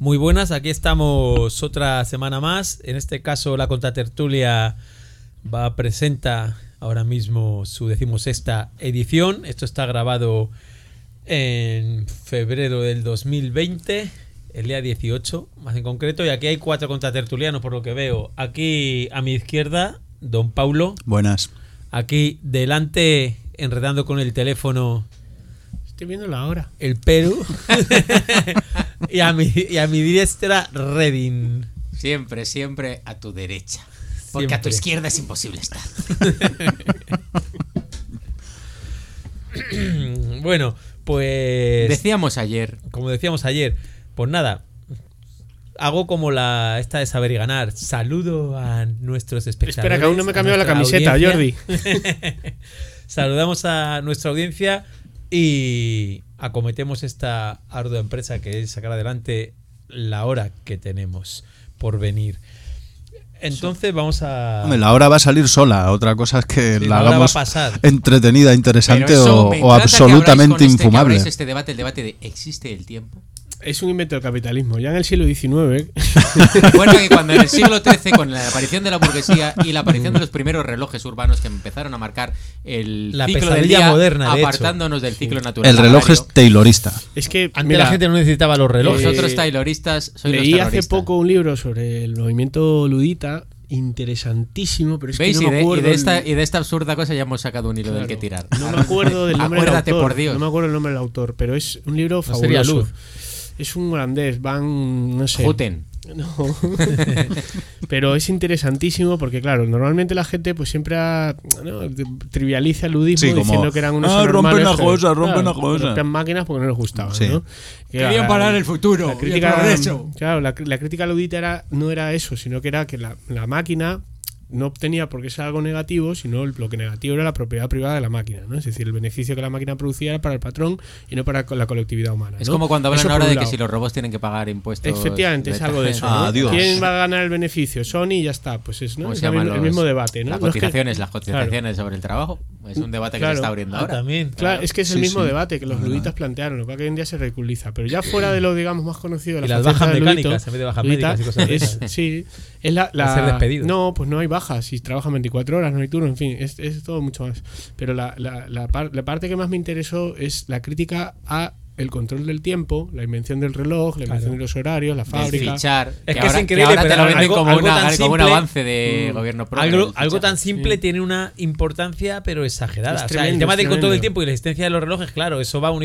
Muy buenas, aquí estamos otra semana más. En este caso la Contratertulia presenta ahora mismo su 16ª edición. Esto está grabado en febrero del 2020, el día 18 más en concreto. Y aquí hay 4 contratertulianos por lo que veo. Aquí a mi izquierda, don Paulo. Buenas. Aquí delante, enredando con el teléfono... Estoy viendo la hora. El Perú. y a mi diestra, Redin. Siempre a tu derecha. Porque Siempre. a tu izquierda es imposible estar. Bueno, pues... Decíamos ayer. Como decíamos ayer, pues nada, hago como esta de saber y ganar. Saludo a nuestros espectadores. Espera, que aún no me he cambiado la camiseta, audiencia. Jordi. Saludamos a nuestra audiencia y acometemos esta ardua empresa que es sacar adelante la hora que tenemos por venir. Entonces vamos a... Hombre, la hora va a salir sola. Otra cosa es que Sí, la hora hagamos va a pasar. entretenida, interesante Pero eso me o encanta absolutamente que infumable. abráis el debate de ¿existe el tiempo? Es un invento del capitalismo. Ya en el siglo XIX... Recuerda que cuando en el siglo XIII, con la aparición de la burguesía y la aparición de los primeros relojes urbanos que empezaron a marcar La ciclo del pesadilla día, moderna, de hecho. apartándonos del ciclo natural. El reloj es taylorista. Es que, Antes mira, la gente no necesitaba los relojes. Vosotros tayloristas sois los leí hace terroristas. poco un libro sobre el movimiento ludita, interesantísimo, pero es ¿Veis? que no me acuerdo... Y de esta absurda cosa ya hemos sacado un hilo del que tirar. No me acuerdo del nombre del Acuérdate, autor. por Dios. No me acuerdo el nombre del autor, pero es un libro No sería fabuloso. Luz. Es un holandés, no sé. Juten. No. Pero es interesantísimo porque, claro, normalmente la gente pues siempre trivializa el ludismo Sí, como, diciendo que eran unos rompen anormales, las pero, cosas, rompen claro, las cosas. rompían máquinas porque no les gustaba, Sí. ¿no? Querían parar el futuro La crítica, y el progreso. claro, la crítica ludita no era eso, sino que era que la máquina no obtenía porque es algo negativo, sino lo que negativo era la propiedad privada de la máquina, ¿no? Es decir, el beneficio que la máquina producía era para el patrón y no para la colectividad humana, ¿no? Es como cuando hablan Eso ahora por de un que lado. si los robots tienen que pagar impuestos. Efectivamente, es algo de eso, ¿no? Adiós. ¿Quién va a ganar el beneficio? Sony y ya está, pues es, ¿no? ¿Cómo Es se llaman el mismo debate, ¿no? Las No es que- cotizaciones sobre el trabajo. Es un debate que Claro. se está abriendo ahora. También. Claro, es que es el Sí, mismo sí. debate que los luditas plantearon, lo que hoy en día se ridiculiza, pero ya fuera de lo, digamos, más conocido de Y la las faceta bajas del mecánicas, ludito, en vez de bajas ludita, médicas y cosas de es, esas. sí, es la Va a ser despedido. no, pues no hay bajas, si trabajan 24 horas, no hay turno, en fin, es todo mucho más. Pero la parte que más me interesó es la crítica a el control del tiempo, la invención del reloj, la invención de los horarios, la Del fábrica. fichar. Es que ahora, es increíble, ahora te pero lo venden algo- como, algo tan como un simple, avance de gobierno propio. Algo tan simple tiene una importancia pero exagerada. Es O sea, el tremendo, tema es del control tremendo. del tiempo y la existencia de los relojes, claro, eso va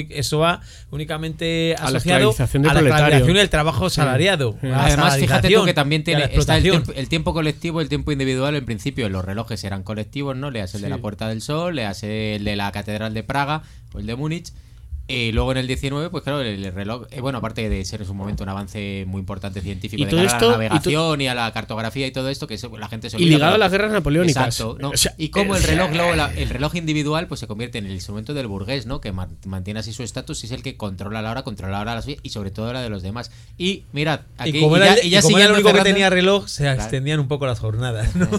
únicamente A la asociado esclavización del a la proletario. esclavización y el trabajo asalariado. Sí. a la Además, fíjate tú salarización que también y a la está explotación. el tiempo colectivo, el tiempo individual. En principio, los relojes eran colectivos, ¿no? Leas el de Sí. la Puerta del Sol, leas el de la Catedral de Praga o el de Múnich. Y luego en el 19, pues claro, el reloj, bueno, aparte de ser en su momento un avance muy importante científico Y de todo cara a esto- la navegación y a la cartografía y todo esto, que la gente se Y olvida, ligado pero- a las guerras napoleónicas. Exacto, ¿no? O sea, y como el reloj luego el reloj individual pues se convierte en el instrumento del burgués, ¿no? Que mantiene así su estatus y es el que controla la hora la suya y sobre todo la de los demás. Y mirad, aquí Y como era, y como era el siguiendo único que cerrando- tenía reloj, se Claro. extendían un poco las jornadas, ¿no?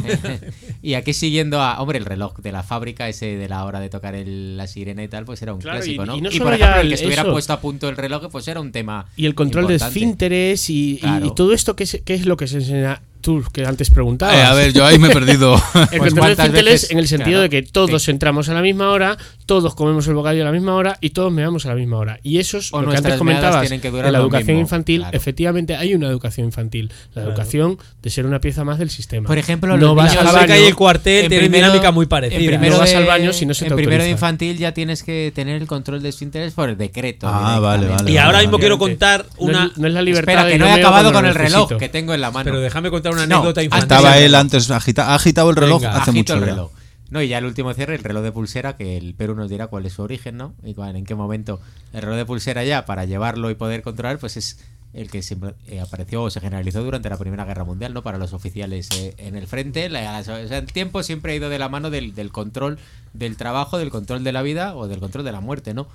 y aquí siguiendo a, hombre, el reloj de la fábrica, ese de la hora de tocar la sirena y tal, pues era un Claro, clásico, ¿no? y no Y solo por ya ejemplo, el que estuviera eso. puesto a punto el reloj, pues era un tema Y el control de importante. esfínteres y Claro. todo esto que es lo que se enseña tú, que antes preguntabas. A ver, yo ahí me he perdido. El Pues control de cuántas esfínteres veces- en el sentido claro, de que todos sí. entramos a la misma hora, todos comemos el bocadillo a la misma hora y todos meamos a la misma hora. Y eso es O lo que nuestras antes comentabas meadas tienen que durar de la lo educación mismo, infantil. claro. Efectivamente, hay una educación infantil. La educación de ser una pieza más del sistema. Por ejemplo, no los vas niños- al La baño. beca y el cuartel En tienen primero- dinámica muy en parecida. primero No vas de- al baño si no se te en primero de autoriza. infantil ya tienes que tener el control de esfínteres por decreto. Ah, vale, directamente. vale. Y ahora mismo Obviamente. quiero contar una... No es la libertad Espera, de que no he meo acabado cuando con lo el reloj necesito. que tengo en la mano. Pero déjame contar una No, anécdota infantil. Estaba él antes, ha agitado el reloj Venga, hace Agito mucho el ya. reloj. No, y ya el último cierre, el reloj de pulsera, que el Perú nos dirá cuál es su origen, ¿no? Y en qué momento el reloj de pulsera ya, para llevarlo y poder controlar, pues es el que siempre apareció o se generalizó durante la Primera Guerra Mundial, ¿no? Para los oficiales en el frente. O sea, el tiempo siempre ha ido de la mano del control del trabajo, del control de la vida o del control de la muerte, ¿no?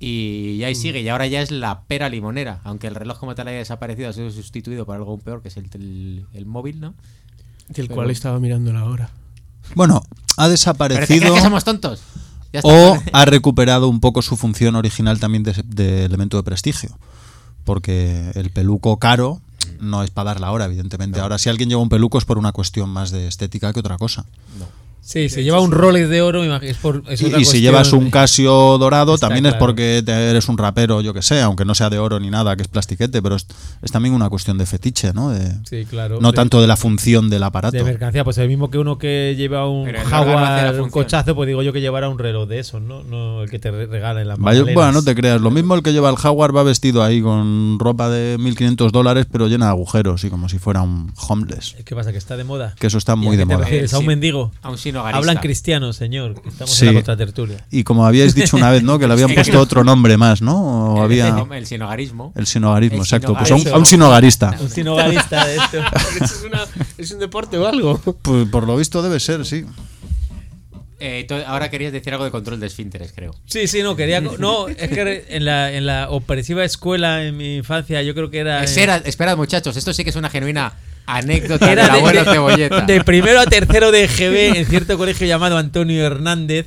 Y ahí sigue, y ahora ya es la pera limonera, aunque el reloj como tal haya desaparecido, ha sido sustituido por algo aún peor, que es el móvil, ¿no? Del Pero- cual estaba mirando la hora. Bueno, ha ¿Pero te crees desaparecido que somos tontos? Ya está. o ha recuperado un poco su función original también de elemento de prestigio. porque el peluco caro no es para dar la hora, evidentemente. No. Ahora, si alguien lleva un peluco es por una cuestión más de estética que otra cosa. No. Sí, si lleva un Rolex de oro, es por es otra Y si cuestión. llevas un Casio dorado, Está también es claro. porque eres un rapero, yo que sé, aunque no sea de oro ni nada, que es plastiquete, pero es también una cuestión de fetiche, ¿no? Sí, claro. No tanto de la función del aparato. De mercancía, pues el mismo que uno que lleva un Pero el órgano hace la Jaguar, un función. cochazo, pues digo yo que llevará un reloj de esos, ¿no? No el que te regala en las Vaya, magdalenas. bueno, no te creas. Lo mismo el que lleva el Jaguar va vestido ahí con ropa de $1.500, pero llena de agujeros y como si fuera un homeless. ¿Qué pasa? ¿Que está de moda? Que eso está ¿Y a muy qué de te moda. refieres? ¿A un Sí. mendigo? A un sinogarista. Hablan cristiano, señor. que Estamos Sí. en la contratertulia. Y como habíais dicho una vez, ¿no? Que le habían puesto otro nombre más, ¿no? O había El sinogarismo. el sinogarismo, El exacto. Pues sinogarismo. a un sinogarista. Un sinogarista de esto. ¿Es un deporte o algo? Pues por lo visto debe ser, sí. Ahora querías decir algo de control de esfínteres, creo. Sí, sí, no, quería... No, es que en la opresiva escuela en mi infancia yo creo que era... Esperad, muchachos, esto sí que es una genuina anécdota Era del abuelo Cebolleta. de primero a tercero de GB en cierto colegio llamado Antonio Hernández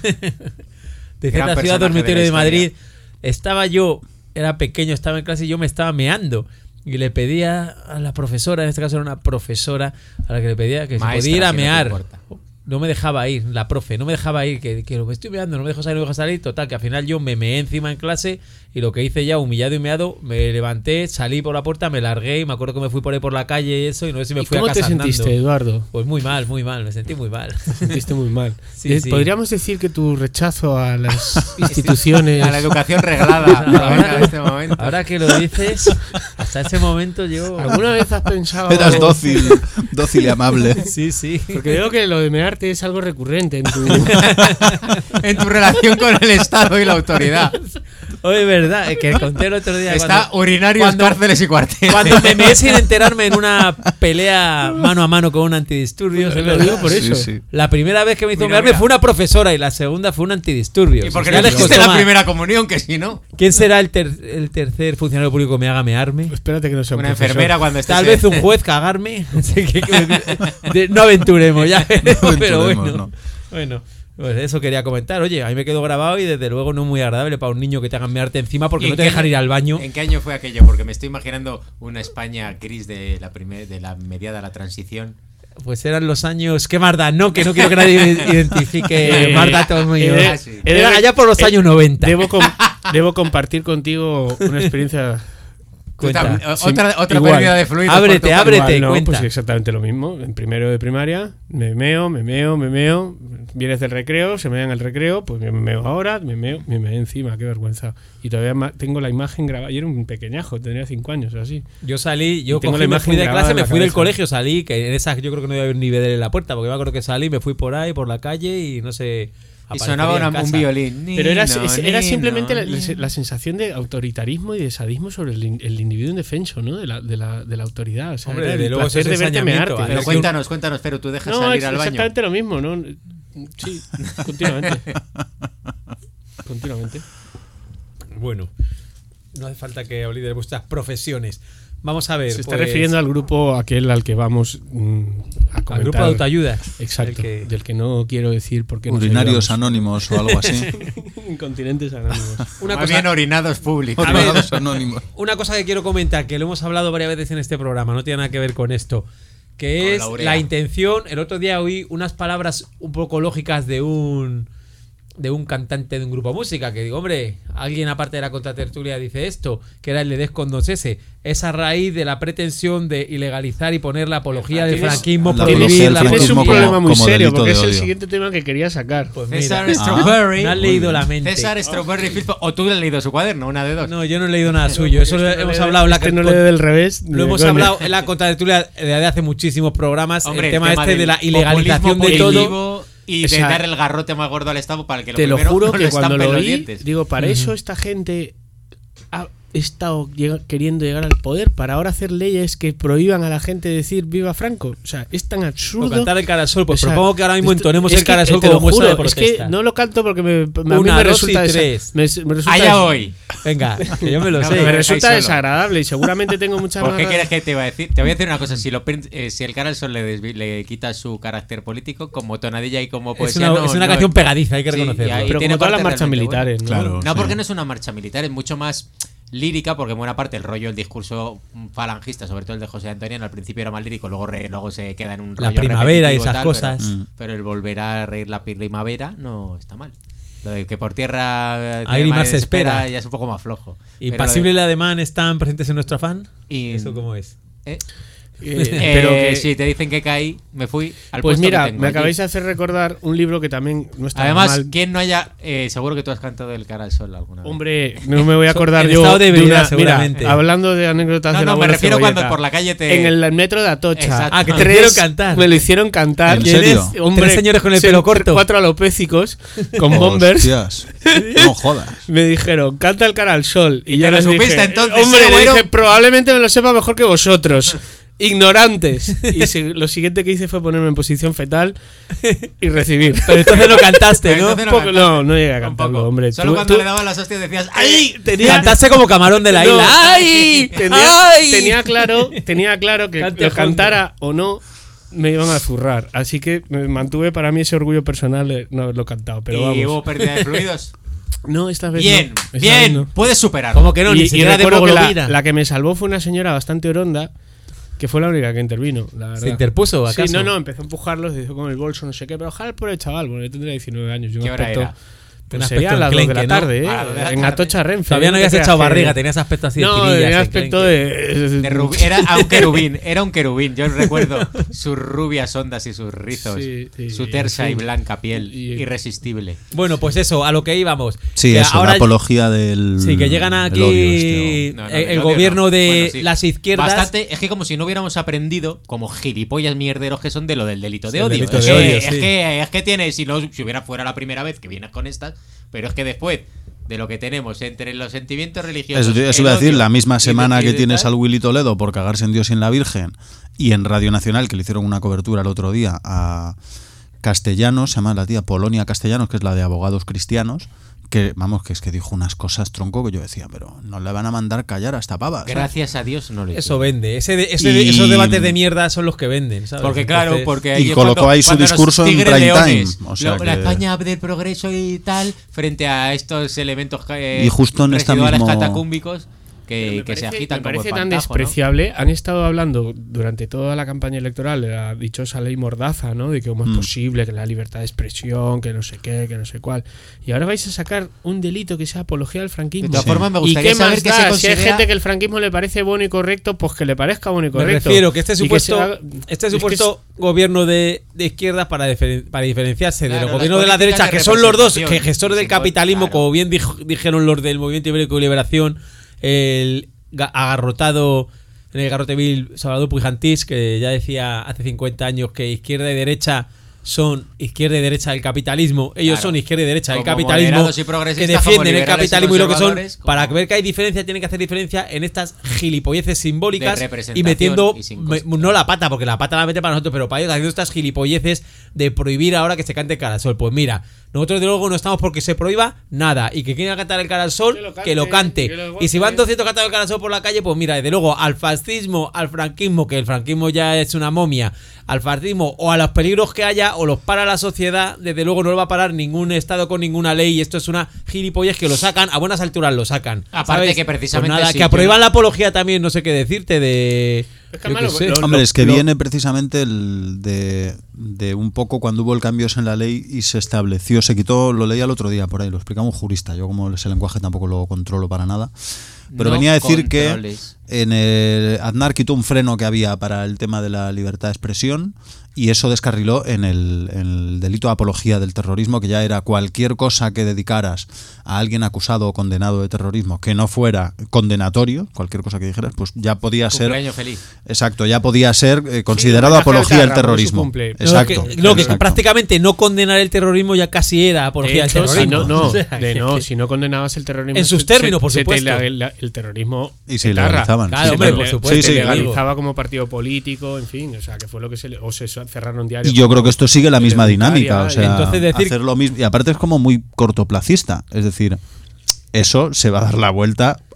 de cierta ciudad personaje dormitorio de de la Madrid. Estaba yo, era pequeño, estaba en clase y yo me estaba meando y le pedía a la profesora, en este caso era una profesora a la que le pedía que Maestra, se podía ir a si no te mear. importa. No me dejaba ir, la profe, no me dejaba ir, que me estoy meando, no me dejo salir, no me dejo salir. Total, que al final yo me meé encima en clase y lo que hice ya, humillado y meado, me levanté, salí por la puerta, me largué y me acuerdo que me fui por ahí por la calle y eso y no sé si me ¿Y fui a cómo casa te sentiste, andando. Eduardo? Pues muy mal, me sentí muy mal. Te sentiste muy mal. Sí, sí. Podríamos decir que tu rechazo a las instituciones... A la educación reglada provenga de este momento. Ahora que lo dices, hasta ese momento yo... ¿Alguna vez has pensado...? Eras dócil y amable. Sí, sí. Porque veo que lo de mearte es algo recurrente en tu... En tu relación con el Estado y la autoridad. Oye, verdad, es que conté el otro día Está urinarios, cuando- cárceles y cuarteles. cuando me meé sin enterarme en una pelea mano a mano con un antidisturbios. es Lo verdad. digo por eso. Sí, sí. La primera vez que me hizo Mira, mearme mira. fue una profesora y la segunda fue un antidisturbios. ¿Y por qué Ya no les hiciste costó la más. primera comunión? Que si no, ¿Quién será el tercer funcionario público que me haga mearme? Espérate que no sea un una profesor. enfermera cuando estés Tal vez un juez cagarme. Así no aventuremos, ya. Pero aventuremos, bueno. no. Bueno, pues eso quería comentar. Oye, a mí me quedó grabado y desde luego no es muy agradable para un niño que te hagan mearte encima porque ¿Y no en te qué dejan año- ir al baño. ¿En qué año fue aquello? Porque me estoy imaginando una España gris de la mediada a la transición. Pues eran los años. ¿Qué más da? No, que no quiero que nadie identifique más datos míos. Ah, sí. Era allá por los años 90. Debo compartir contigo una experiencia... Tú Cuenta. otra igual. pérdida de fluido. Ábrete, por tu ábrete. parte. Igual, no, cuenta. pues exactamente lo mismo. En primero de primaria, me meo. Vienes del recreo, se me en el recreo, pues me meo ahora, me meo encima, qué vergüenza. Y todavía tengo la imagen grabada. Yo era un pequeñajo, tenía 5 años o así. Yo salí, yo Tengo cogí, la me imagen fui de grabada clase, en me la fui del cabeza. colegio, salí, que en esas yo creo que no iba a haber ni vedel en la puerta, porque me acuerdo que salí, me fui por ahí, por la calle y no sé. Y sonaba aparecería en un casa. violín. Pero era Nino, simplemente nino. la sensación de autoritarismo y de sadismo sobre el individuo indefenso, ¿no? De la autoridad. O sea, Hombre, era el desde luego placer eso es de verte ensañamiento, mearte. Pero Es que cuéntanos, pero tú dejas No, salir es al baño. exactamente lo mismo, ¿no? Sí, continuamente. Continuamente. Bueno, no hace falta que olvide de vuestras profesiones. Vamos a ver. Se está pues, refiriendo al grupo aquel al que vamos a comentar. al grupo de autoayuda. Exacto. El que- Del que no quiero decir porque nos Urinarios ayudamos. anónimos o algo así. Incontinentes anónimos. Una Más cosa, bien orinados públicos. A ver. Urinarios anónimos. una cosa que quiero comentar, que lo hemos hablado varias veces en este programa, no tiene nada que ver con esto, que Con es la urea. la intención. El otro día oí unas palabras un poco lógicas de un cantante de un grupo de música, que digo, hombre, alguien aparte de la contratertulia dice esto, que era el de Descondos ese, es a raíz de la pretensión de ilegalizar y poner la apología del Tienes- franquismo, la prohibir apología del la Tienes un franquismo problema muy como serio delito porque de es el odio. siguiente tema que quería sacar. Pues mira, César Strawberry. me has leído la mente. César Strawberry Field. O tú le has leído su cuaderno, una de dos. No, yo no he leído nada suyo, eso lo hemos hablado en la no le dé del revés. Lo hemos hablado en la contratertulia de hace muchísimos programas, Hombre, el tema este de del la ilegalización de populismo todo. positivo y O de sea, dar el garrote más gordo al Estado para que lo Te lo primero juro no que cuando estampen lo los oí, dientes. digo, para eso esta gente ha estado queriendo llegar al poder, para ahora hacer leyes que prohíban a la gente decir viva Franco. O sea, es tan O absurdo. cantar el Carasol, pues O sea, propongo que ahora mismo esto- entonemos es el que, Carasol te lo como muestra de juro, protesta. Es que no lo canto porque a mí Una, me dos y resulta tres. me resulta Allá hoy. Venga, que yo me lo No, sé. me pero resulta solo. desagradable y seguramente tengo muchas ¿Por qué más- quieres que te iba a decir? Te voy a decir una cosa. Si el Carlson le quita su carácter político, como tonadilla y como Es poesía. una, es una canción pegadiza, hay que Sí, reconocerlo. y ahí Pero tiene como todas las partes marchas realmente militares, ¿no? Claro. No, Sí. porque no es una marcha militar, es mucho más lírica, porque en buena parte el rollo, el discurso falangista, sobre todo el de José Antonio, al principio era más lírico, luego se queda en un rollo La primavera y repetitivo esas cosas. Pero el volver a reír la primavera no está mal. Lo de que por tierra Ahí más se espera. ya es un poco más flojo. Impasible y el ademán están presentes en nuestro afán. Y ¿Eso cómo es? Pero que si te dicen que caí, me fui al pues puesto que mira, tengo me allí. acabáis de hacer recordar un libro que también no está Además, mal. quien no haya seguro que tú has cantado El cara al sol alguna vez. Hombre, no me voy a acordar En yo estado de ebriedad, una, seguramente. Mira, hablando de anécdotas de la me abuela refiero Cebolleta, cuando por la calle te en el metro de Atocha. Exacto. Que te lo hicieron cantar. Me lo hicieron cantar. ¿En ¿Quién serio? es? Hombre, 3 señores con el son pelo corto. 4 alopécicos con bombers. Hostias, no jodas. Me dijeron, canta El cara al sol. Y ¿Y yo te lo les supiste dije, entonces, hombre, le seguro? dije, probablemente me lo sepa mejor que vosotros. Ignorantes. Y lo siguiente que hice fue ponerme en posición fetal y recibir. Pero entonces no cantaste, Pero ¿no? entonces Poco- no, no llegué a Tampoco. cantarlo, hombre. Solo Tú- cuando tú- le daban las hostias decías ¡ay! Cantaste como camarón de la No. isla. ¡Ay! ¡Ay! Tenía claro que Cante lo fondo. cantara o no me iban a zurrar. Así que me mantuve para mí ese orgullo personal de no haberlo cantado. Pero y vamos. hubo pérdida de fluidos. No, esta vez Bien, no. Esta vez bien, no. puedes superarlo. Como que no, ni Y siquiera de recuerdo que hemoglobina. la que me salvó fue una señora bastante oronda, que fue la única que intervino, la verdad. ¿Se interpuso, Sí, acaso? no, empezó a empujarlos, dijo con el bolso, no sé qué, pero ojalá por el chaval, bueno, yo tendría 19 años. Y un ¿Qué hora aspecto- era? Pues Un sería aspecto a las 2 de la enclenque, ¿no? tarde, A las 2 de la en tarde. Atocha Renfe. Todavía no te habías creas echado que- barriga, tenías aspecto así de No, tirillas, tenía aspecto de... De era un querubín. Yo recuerdo sus rubias ondas y sus rizos, Sí, sí, su tersa sí. y blanca piel, Y- irresistible. Bueno, pues eso, a lo que íbamos. Sí, Que eso, la apología del. Sí, que llegan del aquí odio este, No, no, el del odio gobierno no. de Bueno, sí. las izquierdas. Bastante, es que como si no hubiéramos aprendido, como gilipollas mierderos que son, de lo del delito de Sí, el odio. delito es, de que, odio, es, sí. es que tienes, si hubiera fuera la primera vez que vienes con estas, pero es que después de lo que tenemos entre los sentimientos religiosos. Eso iba a el decir, odio la misma y semana que de tienes tal, al Willy Toledo por cagarse en Dios y en la Virgen, y en Radio Nacional, que le hicieron una cobertura el otro día a Castellanos, se llama la tía Polonia Castellanos, que es la de Abogados Cristianos, que vamos, que es que dijo unas cosas tronco que yo decía, pero no le van a mandar callar a esta pava. ¿sabes? Gracias a Dios no lo Eso hicieron. vende. Y- Esos debates de mierda son los que venden, ¿sabes? Porque claro, Entonces- porque Y ahí es colocó ahí su cuando los discurso en tigres prime leones, time, o sea la que- España del progreso y tal, frente a estos elementos Y justo en esta residuales mismo- catacúmbicos que se agitan me como parece tan espantajo, ¿no? despreciable. Han estado hablando durante toda la campaña electoral de la dichosa ley Mordaza, ¿no? De que cómo es posible, que la libertad de expresión, que no sé qué, que no sé cuál. Y ahora vais a sacar un delito que sea apología al franquismo. De todas formas, me ¿Y gustaría qué saber más qué se da? Si hay considera... gente que el franquismo le parece bueno y correcto, pues que le parezca bueno y Me correcto. refiero que este Y se supuesto, haga- este es que supuesto gobierno de izquierdas para diferenciarse de Claro, los las gobiernos de la políticas derecha, de que son los dos, representación que gestores y del simbol- capitalismo, claro. como bien dijeron los del Movimiento Ibérico de Liberación, el agarrotado en el garrotevil Salvador Puigantís, que ya decía hace 50 años que izquierda y derecha son izquierda y derecha del capitalismo. Ellos Claro. son izquierda y derecha del Como capitalismo, moderados y que progresistas, como defienden el liberales y capitalismo y lo que son. conservadores, como- Para ver que hay diferencia, tienen que hacer diferencia en estas gilipolleces simbólicas De y representación metiendo y sin coste. no la pata, porque la pata la mete para nosotros, pero para ellos haciendo estas gilipolleces de prohibir ahora que se cante Cara al Sol. Pues mira, nosotros de luego no estamos porque se prohíba nada, y que quiera cantar el Cara al Sol, que lo cante. que lo Y si goce. van 200 cantando el Cara al Sol por la calle, pues mira, desde luego al fascismo, al franquismo, que el franquismo ya es una momia, al fascismo o a los peligros que haya, o los para la sociedad, desde luego no lo va a parar ningún estado con ninguna ley, y esto es una gilipollez que lo sacan, a buenas alturas lo sacan. Aparte ¿sabes? que precisamente Pues nada, sí, que yo aprueban no- la apología también, no sé qué decirte, de... Es que yo además qué sé. Hombre, es que lo- viene precisamente de un poco cuando hubo el cambios en la ley y se estableció, se quitó, lo leía el otro día por ahí, lo explicaba un jurista, yo como ese lenguaje tampoco lo controlo para nada, pero No venía a decir controles. que en el Aznar quitó un freno que había para el tema de la libertad de expresión y eso descarriló en el delito de apología del terrorismo, que ya era cualquier cosa que dedicaras a alguien acusado o condenado de terrorismo que no fuera condenatorio, cualquier cosa que dijeras, pues ya podía ser... Cumpleaños feliz. Exacto, ya podía ser considerado homenaje apología al del Tarra por su terrorismo. cumple. Exacto. Lo que exacto. prácticamente no condenar el terrorismo ya casi era De apología del hecho, si terrorismo. no, O sea, si no condenabas el terrorismo En sus términos, por se te supuesto. el terrorismo Y se etarra. legalizaban. Claro, Sí, hombre, claro. por supuesto. Sí, sí, se claro. legalizaba como partido político, en fin, o sea, que fue lo que o se cerraron diarios. Y yo creo que esto sigue la misma dinámica, o sea, entonces decir- hacer lo mismo. Y aparte es como muy cortoplacista, es decir, eso se va a dar la vuelta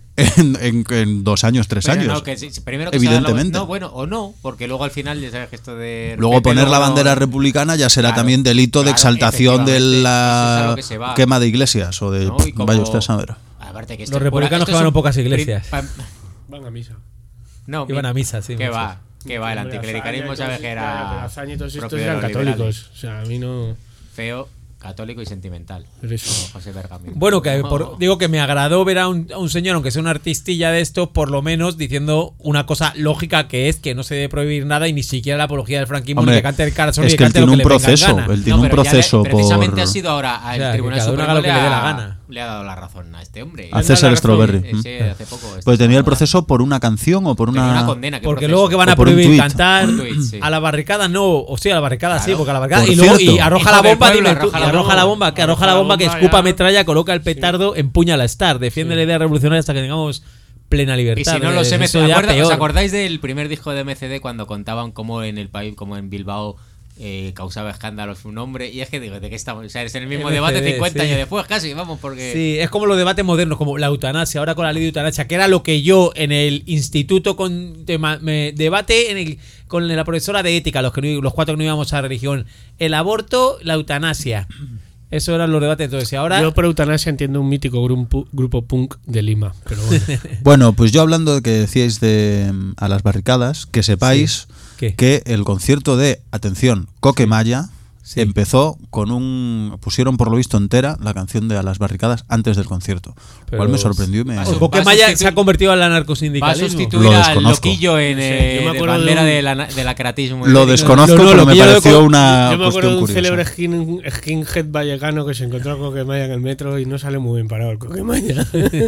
en 2 años, 3 Pero años. no, primero que evidentemente. No, bueno, o no, porque luego al final ya sabes que esto de... Luego poner la bandera republicana ya será también delito de exaltación de la quema de iglesias o de... ¿no? Como, vaya usted a saber. Aparte que Los republicanos que van a pocas iglesias. Van a misa. No, iban a misa, sí. ¿Qué muchos. va? ¿Qué va? El anticlericalismo sabes que era... Azaña y todos estos propio de eran los católicos. liberales. O sea, a mí no... Feo, católico y sentimental. Pero eso. Como José Bergamín. Bueno, que digo que me agradó ver a un señor, aunque sea un artistilla de esto, por lo menos diciendo una cosa lógica, que es que no se debe prohibir nada y ni siquiera la apología del franquismo, ni que cante el Carson, es ni que él cante tiene lo un que le venga en proceso, gana. él tiene un proceso precisamente por... ha sido ahora al O sea, que Tribunal cada uno Supremo haga lo que le dé la gana. le ha dado la razón a este hombre. A César Strawberry. Sí, hace poco. Pues tenía el proceso por una canción o por Tenía una... condena. ¿qué Porque proceso? luego que van O a por un prohibir tuit. cantar Por un tuit, sí. a la barricada, no, o sí, a la barricada sí, Claro. porque a la barricada Por y luego cierto. y arroja Hijo la del bomba, pueblo, dime tú, arroja y la arroja la bomba, que arroja la bomba, que escupa ya. metralla, coloca el petardo, empuña la Star, defiende la idea revolucionaria hasta que tengamos plena Y libertad. si no los Eso MCD, ya peor. ¿os acordáis del primer disco de MCD cuando contaban cómo en el país, como en Bilbao, causaba escándalos un hombre? Y es que digo, ¿de qué estamos? O sea, es en el mismo MCD, debate 50 sí. años después casi, vamos, porque... Sí, es como los debates modernos, como la eutanasia, ahora con la ley de eutanasia, que era lo que yo en el instituto me debate con la profesora de ética, los 4 que no íbamos a religión, el aborto, la eutanasia. Eso eran los debates entonces. Y ahora... Yo por eutanasia entiendo un mítico grupo punk de Lima, pero bueno. Bueno, pues yo hablando de que decíais de a las barricadas, que sepáis ¿Qué? que el concierto de, atención, Coquemaya Sí. empezó con pusieron por lo visto entera la canción de A las barricadas antes del concierto, lo cual me sorprendió y me... Eso- Porque va a Maya sustituir- se ha convertido al Va a anarcosindicalismo. sustituir Lo al desconozco. loquillo en No sé, yo me de acuerdo bandera de del acratismo. Lo desconozco, No, pero lo me que yo pareció una Yo me acuerdo de cuestión un curiosa. célebre skinhead vallecano que se encontró con Coquemaya en el metro y no sale muy bien parado el Coquemaya.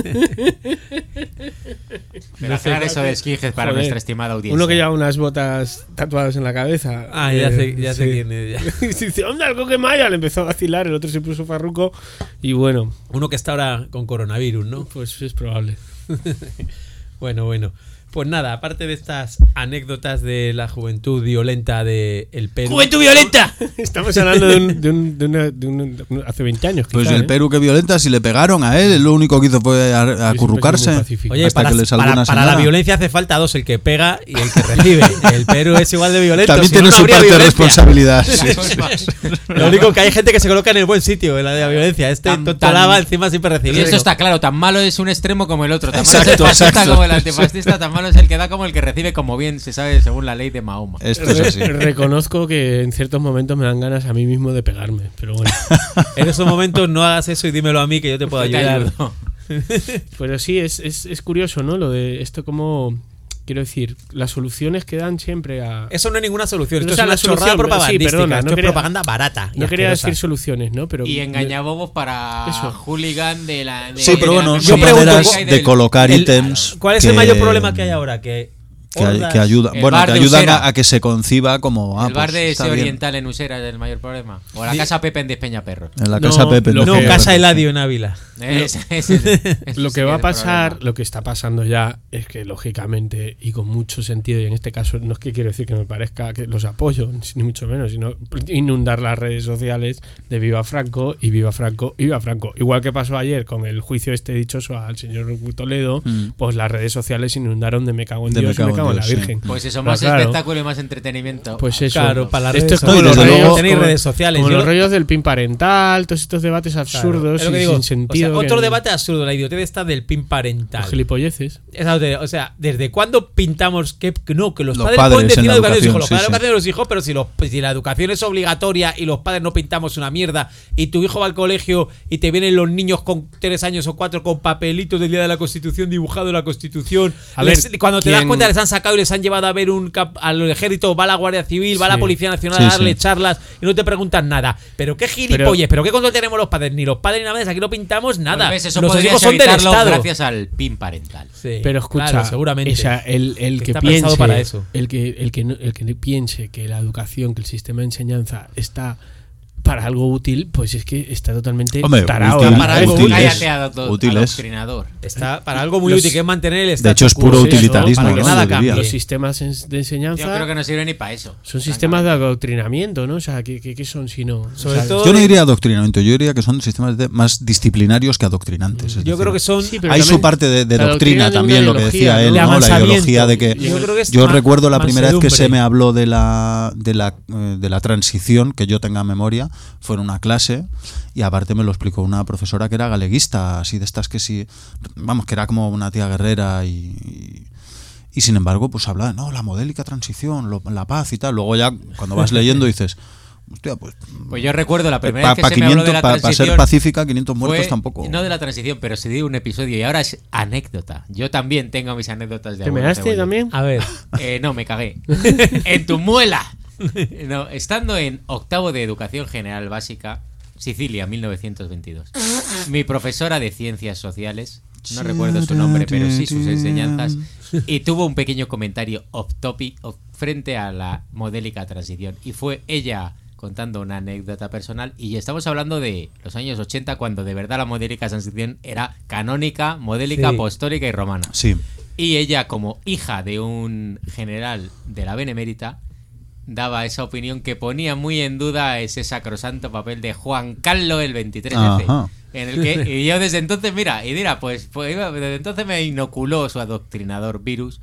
Pero aclarar eso de skinhead para Joder. nuestra estimada audiencia. Uno que lleva unas botas tatuadas en la cabeza. Ah, ya sé quién es. Ya. Y dice, onda, el Coquemaya, le empezó a vacilar, el otro se puso farruco y bueno, Uno que está ahora con coronavirus, ¿no? pues es probable. Bueno. Pues nada, aparte de estas anécdotas de la juventud violenta de el Perú. ¡Juventud violenta! Estamos hablando de hace 20 años. Pues quizá, el Perú que violenta, si le pegaron a él, lo único que hizo fue acurrucarse. Oye, hasta que le salvó una para la señora. violencia hace falta 2, el que pega y el que recibe. El Perú es igual de violento. También si tiene no, no su habría parte de violencia. responsabilidad. Sí. Lo único que hay gente que se coloca en el buen sitio, en la de la violencia. Este Tan- tontolaba tan- encima siempre Y recibiendo. eso está claro, tan malo es un extremo como el otro. Tan malo Exacto, es el fascista exacto. como el antifascista, tan malo es el que da como el que recibe, como bien se sabe según la ley de Mahoma. Esto es así. Reconozco que en ciertos momentos me dan ganas a mí mismo de pegarme, pero bueno. En esos momentos no hagas eso y dímelo a mí que yo te puedo Yo te ayudar. ayudo. Pero sí, es curioso, ¿no? Lo de esto como... Quiero decir, las soluciones que dan siempre a... Eso no es ninguna solución. No Esto es la es una chorrada solución, propagandística. sí, perdona, esto no es quería- propaganda barata. y No quería asquerosa. decir soluciones, ¿no? Pero Y engañabobos para Eso. hooligan de la... Sí, pero bueno, yo son pregunto, maneras del- de colocar El- ítems. ¿Cuál es el mayor problema que hay ahora? Que hordas- que ayudan, El bueno, bar que de ayudan Usera. a que se conciba como el bar pues, de está ese bien. oriental en Usera es el mayor problema. O la casa Pepe en Despeñaperros. En la No, casa Pepe. lo No, que- Casa Eladio en Ávila. lo que va a pasar, lo que está pasando ya, es que lógicamente y con mucho sentido, y en este caso no es que quiero decir que me parezca que los apoyo, ni mucho menos, sino inundar las redes sociales de Viva Franco y Viva Franco y Viva Franco. Igual que pasó ayer con el juicio este dichoso al señor Toledo, pues las redes sociales inundaron de me cago en De Dios y me cago en la Dios, sí. Virgen. Pues eso, Pero más claro, espectáculo y más entretenimiento. Pues eso. Claro, para las Esto redes es como sociales. los No, y desde rollos, luego tenéis como- redes sociales. como Yo los lo- rollos del PIN parental, todos estos debates absurdos Es lo que y digo. sin sentido. O sea, otro que- debate absurdo, la idiotez está del PIN parental. Gilipolleces. O sea, ¿desde cuándo pintamos que no, que los Los padres padres pueden decir en la la educación de los hijos? educación, Los sí, padres sí. la educación de los hijos, pero si la educación es obligatoria y los padres no pintamos una mierda y tu hijo va al colegio y te vienen los niños con 3 años o 4 con papelitos del Día de la Constitución dibujado en la Constitución. A ver, Cuando te das ¿quién- cuenta les han sacado y les han llevado a ver al ejército, va la Guardia Civil, va la Sí. Policía Nacional Sí, a darle sí. charlas y no te preguntan nada. Pero qué gilipollas, pero qué control tenemos los padres, ni los padres ni nada más, aquí no pintamos nada. Pues ves, eso Los podrías hijos son del evitarlo Estado. gracias al PIN parental. Sí, Pero escucha, claro, seguramente. o sea, el que está pensado piense, para eso. el que piense que la educación, que el sistema de enseñanza está para algo útil, pues es que está totalmente Hombre, tarao. útil, para algo útil útil. es. Cállate, Útil es. adoctrinador. Está para algo muy Los- útil, que es mantener el De status hecho, es quo. puro Pues eso, utilitarismo, para que ¿no? nada Yo diría. cambie. Los sistemas de Yo enseñanza creo que no sirve ni para eso. son sistemas de adoctrinamiento, ¿no? O sea, ¿qué son si no? Sobre O sea, todo- Yo no diría adoctrinamiento, yo diría que son sistemas más disciplinarios que adoctrinantes. es Yo decir, creo que son Sí, pero hay también su parte de la doctrina doctrina de también, una lo que ideología, decía él, ¿no? de ¿no? La amansamiento. ideología de que Yo creo que es yo ma- recuerdo la primera vez que mansedumbre. se me habló de la transición, que yo tenga memoria, fue en una clase y aparte me lo explicó una profesora que era galeguista, así de estas que sí, vamos, que era como una tía guerrera y sin embargo pues hablaba, no, la modélica transición, la paz y tal. Luego ya cuando vas leyendo dices, hostia, pues Pues yo recuerdo la primera vez que para se me habló de la ser transición. pacífica, 500 muertos fue- tampoco. No de la transición, pero se dio un episodio y ahora es anécdota. Yo también tengo mis anécdotas de ¿Te abuelo measte cebolleta. también? A ver, No, me cagué. ¡En tu muela! No, estando en octavo de Educación General Básica, Sicilia, 1922. Mi profesora de Ciencias Sociales, no recuerdo su nombre, pero sí sus enseñanzas, y tuvo un pequeño comentario off-topic frente a la modélica transición. Y fue ella contando una anécdota personal, y estamos hablando de los años 80, cuando de verdad la modélica transición era canónica, modélica, Sí. apostólica y romana. Sí. Y ella, como hija de un general de la Benemérita, daba esa opinión que ponía muy en duda ese sacrosanto papel de Juan Carlos el 23F. Ajá. En el que, y yo desde entonces, mira, pues desde entonces me inoculó su adoctrinador virus.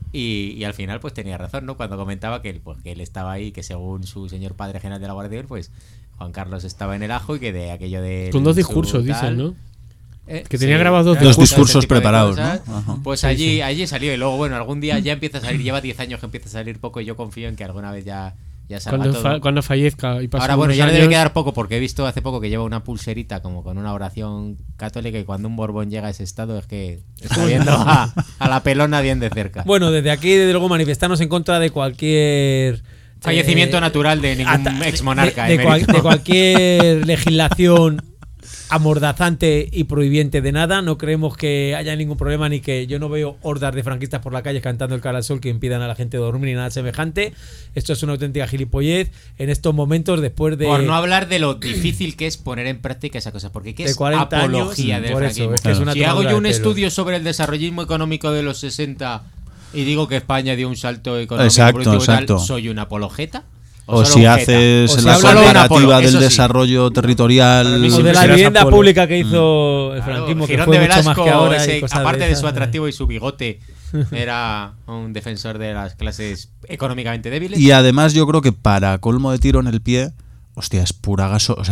Y al final pues tenía razón, ¿no? Cuando comentaba que él estaba ahí, que según su señor padre general de la Guardia Civil, pues Juan Carlos estaba en el ajo y que de aquello de... Con 2 discursos, dicen, ¿no? Que tenía grabados Dos discursos. discursos ese tipo de preparados, cosas. ¿no? Ajá. Pues allí salió y luego, bueno, algún día ya empieza a salir, lleva 10 años que empieza a salir poco y yo confío en que alguna vez ya salga todo. Cuando fallezca y pasen Ahora, bueno, unos ya le debe años, quedar poco porque he visto hace poco que lleva una pulserita como con una oración católica y cuando un Borbón llega a ese estado es que está viendo a la pelona bien de cerca. bueno, desde aquí, desde luego, manifestarnos en contra de cualquier Fallecimiento natural de ningún ex monarca. de cualquier legislación amordazante y prohibiente de nada. No creemos que haya ningún problema, ni que yo no veo hordas de franquistas por la calle cantando el cara al sol que impidan a la gente dormir ni nada semejante. Esto es una auténtica gilipollez en estos momentos después de... Por no hablar de lo difícil que es poner en práctica esa cosa, porque ¿qué de es 40 apología años, del por eso, franquismo? es que es una Si hago tomadura yo de un pelo. estudio sobre el desarrollismo económico de los 60 y digo que España dio un salto económico Exacto, productivo y tal, exacto. ¿soy un apologeta? O solo si un jeta? haces O si la habla de comparativa Apolo, del eso sí. desarrollo territorial. Para mí O siempre de la serás vivienda Apolo. pública que hizo el Claro, franquismo, que Girón fue de mucho más Velasco, que ahora. ese, y cosas aparte de esas. su atractivo y su bigote, era un defensor de las clases económicamente débiles. Y además yo creo que para colmo de tiro en el pie, hostia, es pura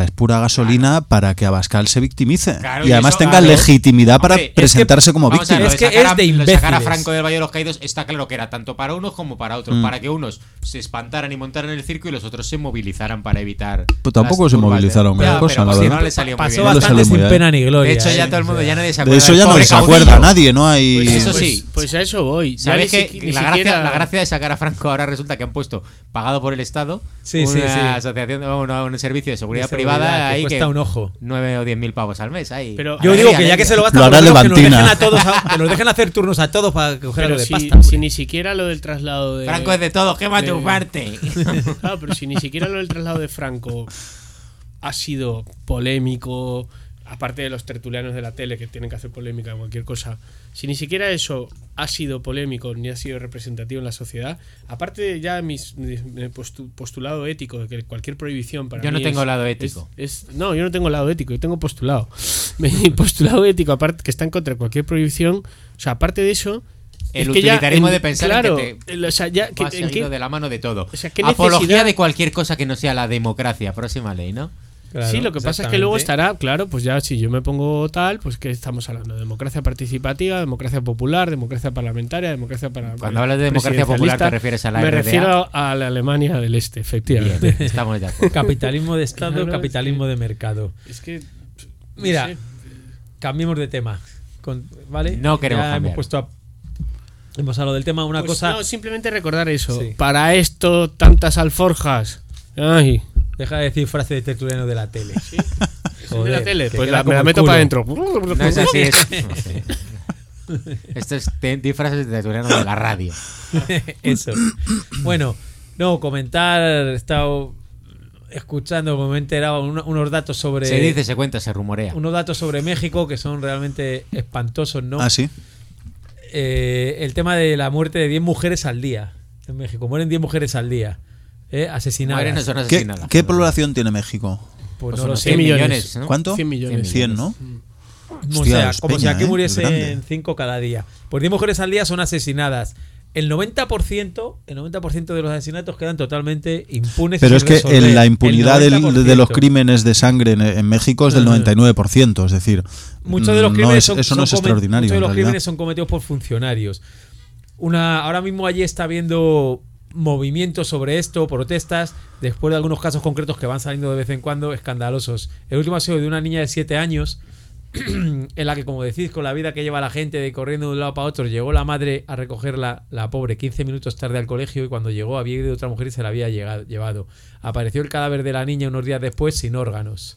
gasolina para que Abascal se victimice. Claro, y además eso, tenga claro. legitimidad para Hombre, es que, presentarse como vamos a ver, víctima. lo Es que sacar a- es de lo de sacar a imbéciles. Franco del Valle de los Caídos está claro que era tanto para unos como para otros, para que unos se espantaran y montaran el circo y los otros se movilizaran para evitar. Pues tampoco las se turbas de- movilizaron gran Ya, cosa, pero la si verdad. no le salió muy Pasó bien. No le bastante salió muy sin bien. pena ni gloria. De hecho, ya ¿eh? todo el mundo ya nadie se De acuerda. eso del ya no pobre se acuerda caudillo. nadie, ¿no? Hay... Pues, Eso pues- sí. Pues a eso voy. Ya ¿Sabes ni que siqui- ni la siquiera- gracia de sacar a Franco ahora resulta que han puesto, pagado por el Estado, Sí, una sí, sí. asociación, un servicio de seguridad, De seguridad, privada que ahí cuesta un ojo. 9 o 10 mil pavos al mes ahí. Pero- Yo Alegría, digo que ya que se lo gastan, Lo por hará lo menos que nos Levantina. dejen a todos, que nos dejen hacer turnos a todos para coger algo Pero de si, pasta. si ni siquiera lo del traslado de. Franco es de todo, quema de- tu parte. Claro, pero si ni siquiera lo del traslado de Franco ha sido polémico, aparte de los tertulianos de la tele que tienen que hacer polémica en cualquier cosa, si ni siquiera eso ha sido polémico ni ha sido representativo en la sociedad, aparte de ya mi postulado ético de que cualquier prohibición para Yo mí no tengo es- lado ético. no, yo no tengo lado ético, yo tengo postulado. Mi postulado ético, aparte que está en contra de cualquier prohibición, o sea, aparte de eso, El es que ya utilitarismo en- de pensar claro, en que o sea, ya va en seguido qué- de la mano de todo. o sea, ¿qué Apología necesidad- de cualquier cosa que no sea la democracia, próxima ley, ¿no? Claro, sí, lo que pasa es que luego exactamente. estará, claro, pues ya si yo me pongo tal, pues que estamos hablando de democracia participativa, democracia popular, democracia parlamentaria, democracia para Cuando hablas de democracia popular, ¿te refieres a la Me RDA? refiero a la Alemania del Este, efectivamente. Bien, estamos de acuerdo. Capitalismo de Estado, Claro, capitalismo sí. de mercado. Es que no Mira, sé. cambiemos de tema. ¿Vale? No queremos Ya cambiar. hemos hablado del tema. Una Pues cosa. no, simplemente recordar eso. Sí. Para esto tantas alforjas. Ay, Deja de decir frase de tertuliano de la tele. ¿es de la tele, que pues queda me como la el meto culo. para adentro. No es así, es. No sé. Esto es di frases de tertuliano de la radio. Eso. Bueno, no, comentar. He estado escuchando, como me he enterado, unos datos sobre... Se dice, se cuenta, se rumorea. Unos datos sobre México que son realmente espantosos, ¿no? Ah, sí. El tema de la muerte de 10 mujeres al día en México. Mueren 10 mujeres al día. Asesinadas. Mueren, no son ¿Qué, asesinadas. qué población tiene México? Pues Pues no lo unos sé. 100 millones, millones, ¿no? ¿Cuánto? 100 millones. 100, ¿no? O Hostia, sea, es como si peña, aquí es grande. muriesen 5 cada día. Pues 10 mujeres al día son asesinadas. El 90% de los asesinatos quedan totalmente impunes. Pero y es que sin resolver. la impunidad El de los 90%. crímenes de sangre en México es del 99%. Es decir, Muchos de los no crímenes es- eso no es extraordinario. Muchos de en los realidad. crímenes son cometidos por funcionarios. Ahora mismo allí está habiendo movimientos sobre esto, protestas, después de algunos casos concretos que van saliendo de vez en cuando, escandalosos. El último ha sido de una niña de 7 años, en la que, como decís, con la vida que lleva la gente de corriendo de un lado para otro, llegó la madre a recogerla, la pobre, 15 minutos tarde al colegio, y cuando llegó había ido otra mujer y se la había llevado. Apareció el cadáver de la niña unos días después sin órganos.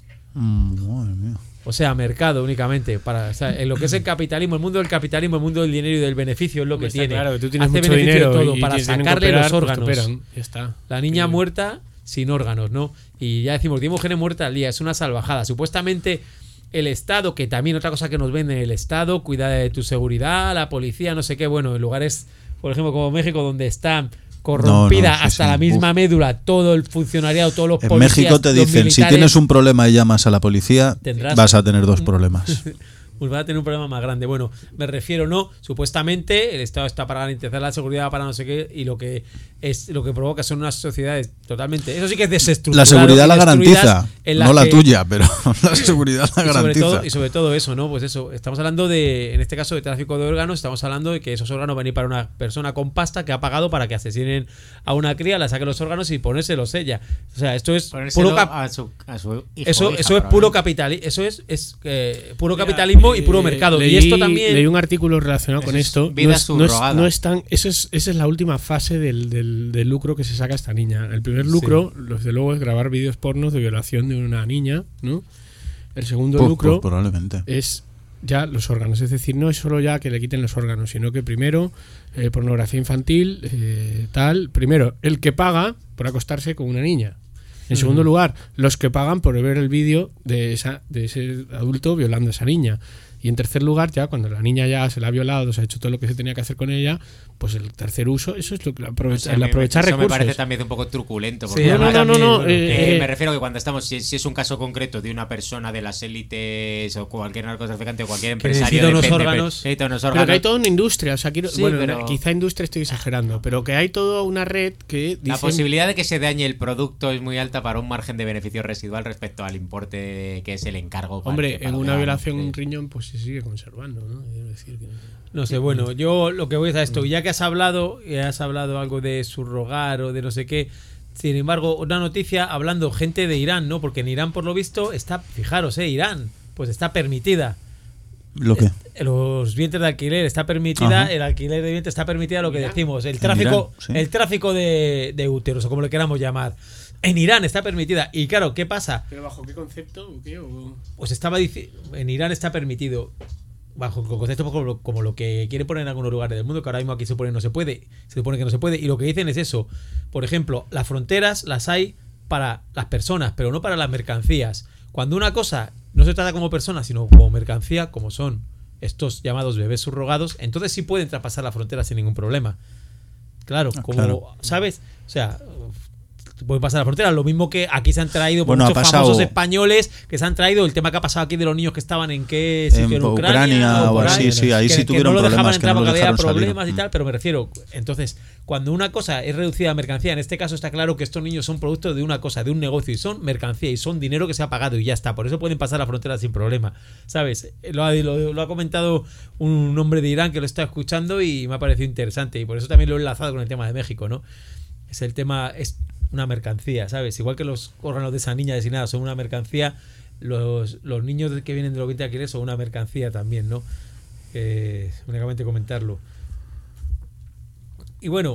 Madre mía. O sea, mercado únicamente. O sea, en lo que es el capitalismo, el mundo del capitalismo, el mundo del dinero y del beneficio es lo que Está tiene. claro, que tú tienes Hace mucho beneficio dinero de todo y para tienen que sacarle operar, los pues te órganos. operan, ya está. La niña Sí. muerta sin órganos, ¿no? Y ya decimos, 10 mujeres muertas al día, es una salvajada. Supuestamente el Estado, que también otra cosa que nos venden, el Estado cuida de tu seguridad, la policía, no sé qué, bueno, en lugares, por ejemplo, como México, donde está corrompida No, sí, hasta sí. la misma médula, todo el funcionariado, todos los En policías, México te los dicen, si militares, tienes un problema y llamas a la policía, Tendrás- vas a tener 2 problemas. pues va a tener un problema más grande. Bueno, me refiero, no, supuestamente el Estado está para garantizar la seguridad, para no sé qué, y lo que provoca son unas sociedades totalmente, eso sí que es desestructurado. La seguridad y la destruidas, garantiza, en no la que- tuya, pero la seguridad la garantiza. y sobre todo eso, ¿no? Pues eso, estamos hablando de, en este caso, de tráfico de órganos, estamos hablando de que esos órganos van a ir para una persona con pasta que ha pagado para que asesinen a una cría, la saque los órganos y ponérselos ella. O sea, esto es Ponérselo puro a su hijo, eso hija, es puro probablemente. capitalismo, eso es puro capitalismo y puro mercado. Y esto también Leí un artículo relacionado Eso con es esto. vida subrogada. No es tan, esa es la última fase del lucro que se saca esta niña. El primer lucro, desde luego, es grabar vídeos pornos de violación de una niña, ¿no? El segundo lucro Pues probablemente. es ya los órganos. Es decir, no es solo ya que le quiten los órganos, sino que primero pornografía infantil, tal. Primero, el que paga por acostarse con una niña. En segundo lugar, los que pagan por ver el vídeo de ese adulto violando a esa niña. Y en tercer lugar, ya cuando la niña ya se la ha violado, se ha hecho todo lo que se tenía que hacer con ella, pues el tercer uso, eso es lo que O sea, el aprovechar eso me recursos. parece también un poco truculento. Sí, Porque a mí además, también, me refiero que cuando estamos, si es un caso concreto de una persona de las élites o cualquier narcotraficante o cualquier Que empresario necesita unos depende, órganos. necesita unos Pero órganos. que hay toda una industria, o sea, Sí, bueno, pero- quizá industria estoy exagerando, pero que hay toda una red que La dicen, posibilidad de que se dañe el producto es muy alta para un margen de beneficio residual respecto al importe que es el encargo. hombre, en una violación un un riñón pues se sigue conservando, ¿no? Quiero decir que- no sé, bueno, yo lo que voy es a esto, ya que has hablado algo de subrogar o de no sé qué. Sin embargo, una noticia hablando gente de Irán, ¿no? Porque en Irán, por lo visto, está, fijaros, Irán, pues está permitida. ¿Lo que? Los vientres de alquiler está permitida, Ajá. el alquiler de vientres está permitida, lo que Irán. decimos, el En tráfico, Irán, sí. el tráfico de úteros, o como lo queramos llamar. En Irán está permitida. Y claro, ¿qué pasa? ¿Pero bajo qué concepto o qué? Pues estaba diciendo, en Irán está permitido, bajo conceptos como lo que quiere poner en algunos lugares del mundo, que ahora mismo aquí se supone que no se puede, y lo que dicen es eso. Por ejemplo, las fronteras las hay para las personas, pero no para las mercancías. Cuando una cosa no se trata como persona, sino como mercancía, como son estos llamados bebés subrogados, entonces sí pueden traspasar la frontera sin ningún problema. Claro, como, claro. ¿sabes? O sea, pueden pasar la frontera. Lo mismo que aquí se han traído por Bueno, ha muchos pasado- famosos españoles que se han traído, el tema que ha pasado aquí de los niños que estaban en qué sitio, En Ucrania Ucrania o por así, ahí, sí, ahí sí que tuvieron no lo dejaban problemas, que entrar no lo porque había dejaron salir. problemas y tal, pero me refiero, entonces, cuando una cosa es reducida a mercancía, en este caso está claro que estos niños son producto de una cosa, de un negocio, y son mercancía y son dinero que se ha pagado y ya está, por eso pueden pasar la frontera sin problema, ¿sabes? Lo ha comentado un hombre de Irán que lo está escuchando y me ha parecido interesante, y por eso también lo he enlazado con el tema de México, ¿no? Es el tema, es una mercancía, ¿sabes? Igual que los órganos de esa niña designados son una mercancía, los niños que vienen de los vientres de alquiler son una mercancía también, ¿no? Únicamente comentarlo. Y bueno,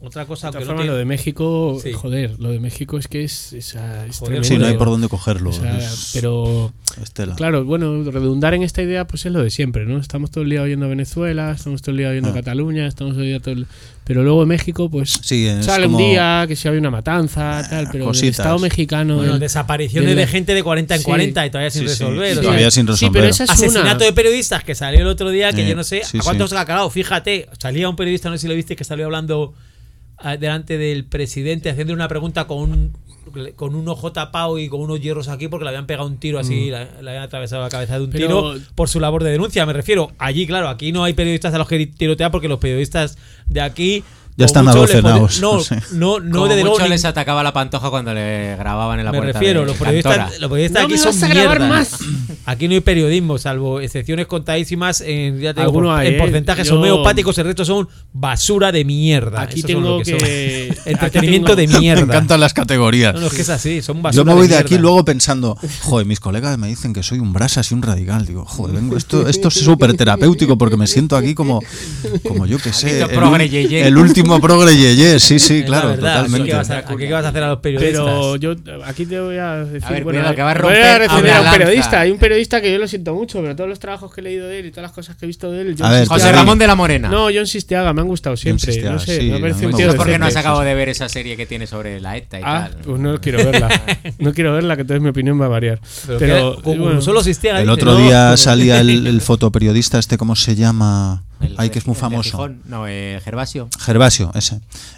Otra cosa De que todas no formas, tiene- lo de México, Sí. joder, lo de México es que es tremendo. Sí, no hay por dónde cogerlo. O sea, es pero estela. claro, bueno, redundar en esta idea pues es lo de siempre, ¿no? Estamos todo el día oyendo a Venezuela, estamos todo el día oyendo a Cataluña, estamos todo el día pero luego México pues Sí, es sale como- un día que si había una matanza, tal, pero el cositas. Estado mexicano Bueno, el- desapariciones de gente de 40 en Sí. 40 y todavía sin Sí, sí, resolver. sí, o sea, todavía sin resolver. Sí, pero esa es asesinato una. de periodistas que salió el otro día, que yo no sé sí, a cuántos sí. se ha cagado. Fíjate, salía un periodista, no sé si lo viste, que salió hablando delante del presidente, haciendo una pregunta con un ojo tapado y con unos hierros aquí porque le habían pegado un tiro así, le habían atravesado la cabeza de un Pero- tiro por su labor de denuncia. Me refiero, allí, claro, aquí no hay periodistas a los que tirotear porque los periodistas de aquí Ya como están mucho le adocenados, ponen- sí. no, Como desde mucho luego, les atacaba la Pantoja cuando le grababan en la me puerta refiero, de los Cantora. periodistas No aquí me son vas a grabar mierda. más. Aquí no hay periodismo, salvo excepciones contadísimas en, ya te digo, Alguno hay, en porcentajes Yo- homeopáticos, el resto son basura de mierda. Aquí Esos son tengo lo que, son. Entretenimiento de Me mierda. encantan las categorías. No, no, es que es así, son basura Yo me voy de mierda. aquí luego pensando, joder, mis colegas me dicen que soy un brasas y un radical. Digo, joder, vengo, esto es súper terapéutico porque me siento aquí como yo que sé, Aquí progre yeye. el último progre yeye. Sí, sí, Es la claro, verdad. ¿Aquí totalmente. qué vas a hacer a los periodistas? Pero yo aquí te voy a decir, A ver, bueno, cuidado, que va a voy romper a defender una a un lanza. periodista. Hay un periodista que yo lo siento mucho, pero todos los trabajos que he leído de él y todas las cosas que he visto de él, John A ver, Sistiaga- José Ramón de la Morena. No, John Sistiaga, me han gustado siempre. Sistiaga, No sé, sí, me ha a mí parecido me un tío gusta. ¿Por qué no has decente. acabado de ver esa serie que tiene sobre la ETA y Ah, tal? pues no quiero verla. No quiero verla, que entonces mi opinión va a variar. Pero Pero, como bueno, solo existía El dice, otro ¿no? día salía el fotoperiodista ¿cómo se llama? Ay, que es muy el de famoso. Gijón. No, Gervasio. Gervasio, ese,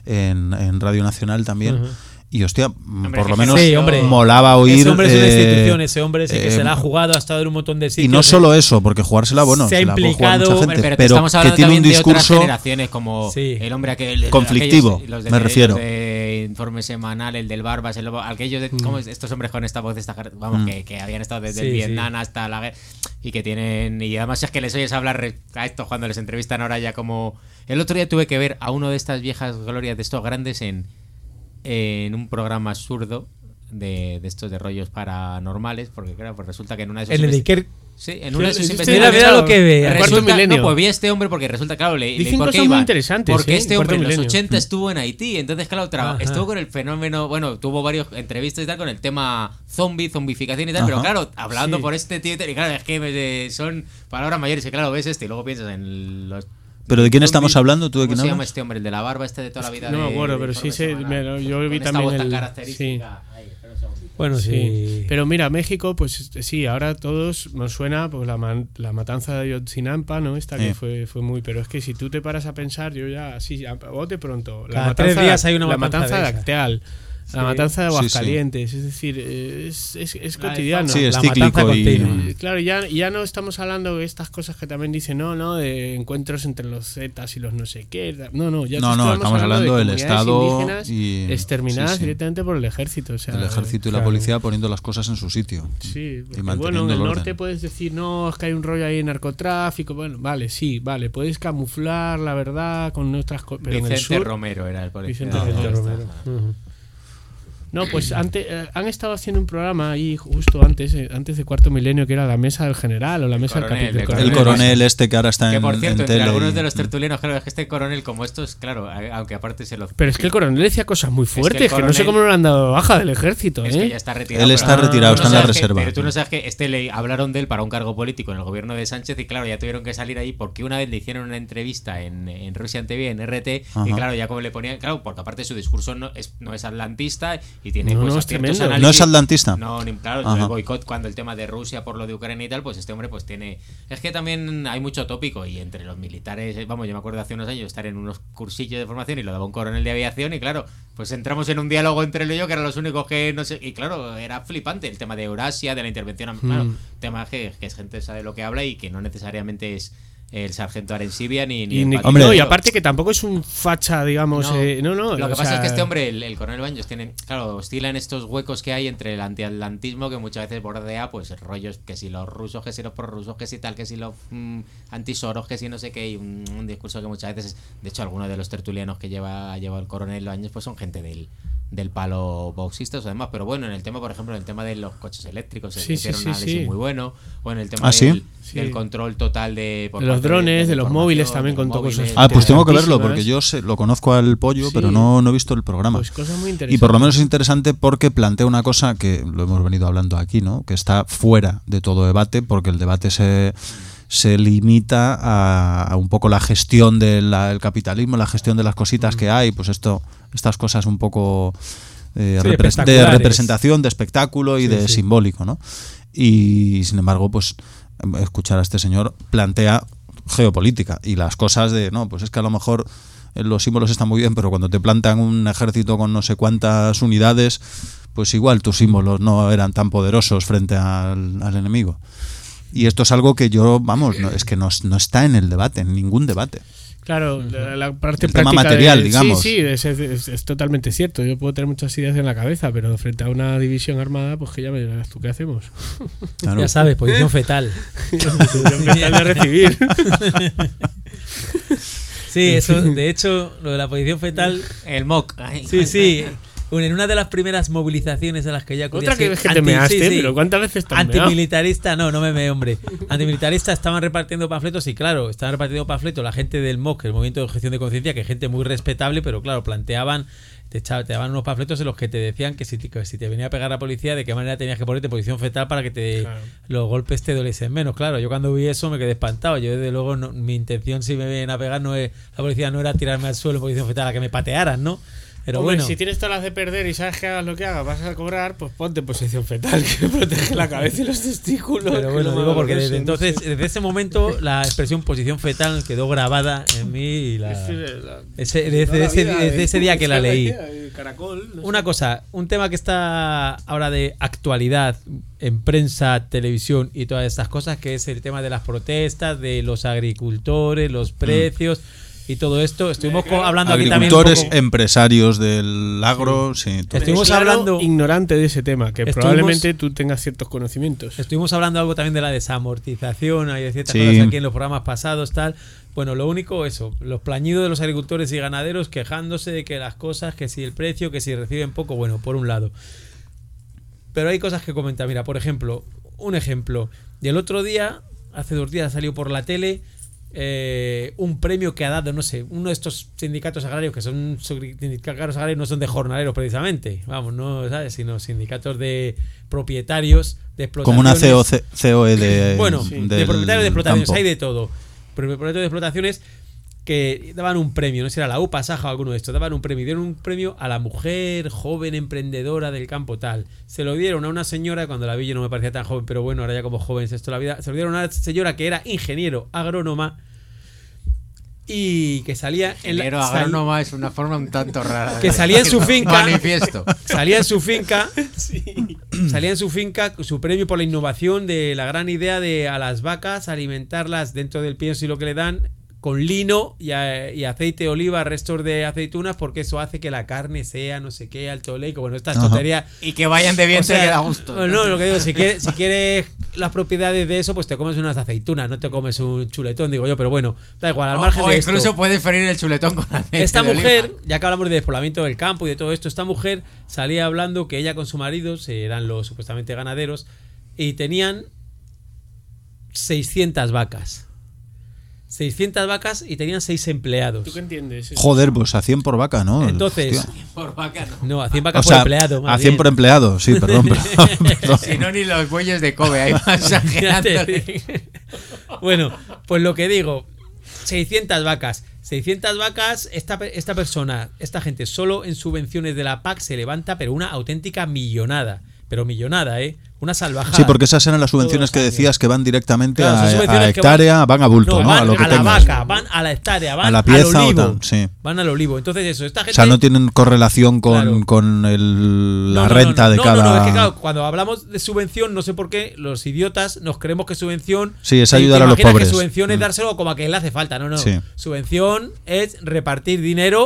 en Radio Nacional también. Y hostia, por lo menos Sí, hombre. molaba oír. Ese hombre es una institución, ese hombre sí que se la ha eh, jugado, ha estado en un montón de sitios. Y no solo eso, porque jugársela, bueno, Se ha la puede jugar implicado- mucha Hombre, gente, pero, pero estamos que hablando tiene un también de otras discurso. generaciones como Sí. el hombre aquel Conflictivo, aquellos- los me refiero. Los de Informe Semanal, el del Barbas, aquellos de, ¿cómo es? Estos hombres con esta voz, vamos, que habían estado desde Sí, el sí. Vietnam hasta la guerra y que tienen, y además es que les oyes hablar a estos cuando les entrevistan ahora ya como... El otro día tuve que ver a uno de estas viejas glorias de estos grandes en un programa absurdo de estos de rollos paranormales, porque claro, pues resulta que en una de esos En el Iker. sí, en una de esos Sí, Mira lo que ve. El cuarto Resulta, milenio. no, pues vi a este hombre porque resulta, claro, Dicen ¿por qué cosas muy iba? interesantes, Porque ¿eh? este El hombre en cuarto los milenio. 80 estuvo en Haití, entonces, claro, Ajá. estuvo con el fenómeno, bueno, tuvo varias entrevistas y tal con el tema zombificación y tal, Ajá. pero claro, hablando Sí. por este tío, y claro, es que son palabras mayores y claro, ves este y luego piensas en los... ¿Pero de quién zombies. estamos hablando? ¿Tú de ¿Cómo quién se llama hablas? este hombre? El de la barba, este de toda la vida. No me acuerdo, de pero sí Informe sé, Semanal. yo vi Con esta también voz tan el- característica. Ahí, espera un segundito. Bueno, sí. Sí. Pero mira, México, pues sí, ahora todos nos suena pues la matanza de Ayotzinapa, ¿no? Esta que fue muy. Pero es que si tú te paras a pensar, yo ya, así, a bote pronto. Cada 3 días hay una la matanza matanza de de esa. Acteal. La Sí. matanza de Sí, sí. Aguascalientes, es decir, es cotidiano. Sí, es La cíclico matanza y. continua. Claro, ya no estamos hablando de estas cosas que también dicen, no, de encuentros entre los Zetas y los no sé qué. No, ya No, estamos hablando del comunidades Estado indígenas y- exterminadas sí, sí. directamente por el ejército. O sea, El ejército y la claro. policía poniendo las cosas en su sitio. Sí, porque, y bueno, manteniendo en el el norte orden. puedes decir, no, es que hay un rollo ahí de narcotráfico. Bueno, vale, sí, vale, puedes camuflar la verdad con otras cosas. Pero en el Vicente sur, Romero era el policía. Vicente Romero. Ujú. No, pues antes han estado haciendo un programa ahí justo antes de Cuarto Milenio, que era la mesa del general o la mesa coronel, del el coronel. El coronel este que ahora está Que en, por cierto, en entre tele algunos y- de los tertulianos, claro, es que este coronel como estos, claro, aunque aparte se lo... Pero es que el coronel decía cosas muy que el fuertes, que no sé coronel- cómo no le han dado baja del ejército, Es ¿eh? que ya está retirado. Él pero- está retirado, tú está en la sabes que- reserva. pero tú no sabes que le hablaron de él para un cargo político en el gobierno de Sánchez y claro, ya tuvieron que salir ahí porque una vez le hicieron una entrevista en Rusia TV, en RT, Ajá. y claro, ya como le ponían, claro, porque aparte su discurso no es atlantista y tiene No, pues, no, es ciertos tremendo. análisis. ¿No es atlantista? No, claro, Ajá. el boicot cuando el tema de Rusia por lo de Ucrania y tal, pues este hombre pues tiene... Es que también hay mucho tópico y entre los militares, vamos, yo me acuerdo hace unos años estar en unos cursillos de formación y lo daba un coronel de aviación y claro, pues entramos en un diálogo entre él y yo que eran los únicos que no sé... Y claro, era flipante el tema de Eurasia, de la intervención... Claro, tema que es gente que sabe lo que habla y que no necesariamente es el sargento Arencibia ni el Patricio. Hombre. No, y aparte que tampoco es un facha, digamos. No. Lo que o pasa sea, es que este hombre, el coronel Baños, claro, oscila en estos huecos que hay entre el antiatlantismo que muchas veces bordea, pues rollos que si los rusos, que si los prorrusos, que si tal, que si los antisoros, que si no sé qué, y un discurso que muchas veces, de hecho, algunos de los tertulianos que lleva el coronel Baños, pues son gente del del palo boxistas o demás. Pero bueno, en el tema, por ejemplo, en el tema de los coches eléctricos, Sí, hicieron sí, un sí, análisis sí. muy bueno. O en el tema ¿Ah, sí? del control total por De los parte drones, de los información, móviles también de los contó cosas móviles, Ah, pues tengo que verlo, interesantísimas. porque lo conozco al pollo, Sí. pero no he visto el programa. Pues cosas muy interesantes. Y por lo menos es interesante porque plantea una cosa que lo hemos venido hablando aquí, ¿no? Que está fuera de todo debate, porque el debate se limita a un poco la gestión del capitalismo, la gestión de las cositas que hay, pues estas cosas un poco de espectaculares. representación, de espectáculo y de simbólico, ¿no? Y sin embargo, pues escuchar a este señor plantea geopolítica y las cosas de, no, pues es que a lo mejor los símbolos están muy bien, pero cuando te plantan un ejército con no sé cuántas unidades, pues igual tus símbolos no eran tan poderosos frente al enemigo. Y esto es algo que es que no está en el debate, en ningún debate. Claro, la parte El tema práctica material, digamos. Sí, es totalmente cierto. Yo puedo tener muchas ideas en la cabeza, pero frente a una división armada, pues que ya me dirás tú qué hacemos. Claro. Ya sabes, posición fetal. de recibir. Sí, eso, de hecho, lo de la posición fetal. El MOC. Ay. Sí. En una de las primeras movilizaciones a las que ya acudí Otra que así, es que te measte, pero ¿cuántas veces te has meado? antimilitarista, no me meé, hombre. Antimilitarista estaban repartiendo panfletos y claro, estaban repartiendo panfletos la gente del MOC, el Movimiento de Objeción de Conciencia, que es gente muy respetable, pero claro, planteaban, te daban unos panfletos en los que te decían que si te venía a pegar la policía, de qué manera tenías que ponerte en posición fetal para que los golpes te doliesen menos. Claro, yo cuando vi eso me quedé espantado. Yo desde luego mi intención si me vienen a pegar la policía no era tirarme al suelo en posición fetal a que me patearan, ¿no? Pero Hombre, bueno, si tienes todas las de perder y sabes que hagas lo que hagas, vas a cobrar, pues ponte en posición fetal, que protege la cabeza y los testículos. pero bueno, digo porque desde entonces, desde ese momento, la expresión posición fetal quedó grabada en mí y desde ese día que la leí. Caracol, no sé. Una cosa, un tema que está ahora de actualidad en prensa, televisión y todas estas cosas, que es el tema de las protestas, de los agricultores, los precios y todo esto. Estuvimos hablando aquí también un Agricultores, poco. empresarios del agro, sí. todo. Estuvimos Claro, hablando. ignorante de ese tema, que Estuvimos- probablemente tú tengas ciertos conocimientos. Estuvimos hablando algo también de la desamortización, hay ciertas Sí. cosas aquí en los programas pasados, tal. Bueno, lo único, eso, los plañidos de los agricultores y ganaderos quejándose de que las cosas, que si el precio, que si reciben poco, bueno, por un lado. Pero hay cosas que comentar. Mira, por ejemplo, un ejemplo. Y el otro día, hace 2 días, salió por la tele un premio que ha dado, no sé, uno de estos sindicatos agrarios que son sindicatos agrarios, no son de jornaleros precisamente, vamos, no, ¿sabes? Sino sindicatos de propietarios de explotaciones. Como una COE de, Bueno, del de propietarios de explotaciones, campo. hay de todo. Pero propietarios de explotaciones que daban un premio, no sé si era la UPA, Saja o alguno de estos, daban un premio, dieron un premio a la mujer joven emprendedora del campo tal. Se lo dieron a una señora, cuando la vi yo no me parecía tan joven, pero bueno, ahora ya como joven es esto la vida, se lo dieron a una señora que era ingeniero agrónoma y que salía en Ingeniero agrónoma es una forma un tanto rara. Que salía en su finca. Manifiesto. Salía en su finca, salía en su finca su premio por la innovación de la gran idea de a las vacas alimentarlas dentro del pienso y lo que le dan con lino y aceite de oliva, restos de aceitunas, porque eso hace que la carne sea no sé qué, alto oleico, bueno, estas tonterías. Y que vayan de bien O sea, te da gusto. No, lo que digo, si quieres las propiedades de eso, pues te comes unas aceitunas, no te comes un chuletón, digo yo, pero bueno, da igual, al margen O de incluso esto. puedes freír el chuletón con aceite Esta de oliva. mujer, ya que hablamos de despoblamiento del campo y de todo esto, esta mujer salía hablando que ella con su marido, eran los supuestamente ganaderos, y tenían 600 vacas. 600 vacas y tenían 6 empleados. ¿Tú qué entiendes? Joder, pues a 100 por vaca, ¿no? Entonces, Hostia. Por vaca no. no, a 100 O vacas sea, por empleado. Más a 100 bien. por empleado, sí, perdón. Perdón. Si no, ni los bueyes de Kobe ahí van exagerándole. Bueno, pues lo que digo, 600 vacas. 600 vacas, esta persona, esta gente, solo en subvenciones de la PAC se levanta, pero una auténtica millonada. Pero millonada, una salvajada. Sí, porque esas eran las subvenciones que Todos los decías que van directamente Claro, son a subvenciones que hectárea, van a bulto, ¿no? van A lo que a la tengas. vaca, van a la hectárea, van A la pieza al olivo. o tal, sí. Van al olivo. Entonces eso, esta gente... O sea, no tienen correlación con, Claro. con la No, renta de cada... No, es que claro, cuando hablamos de subvención, no sé por qué los idiotas nos creemos que subvención... Sí, es te ayudar a los imaginas pobres. que subvención es dárselo como a que le hace falta. No. Sí. Subvención es repartir dinero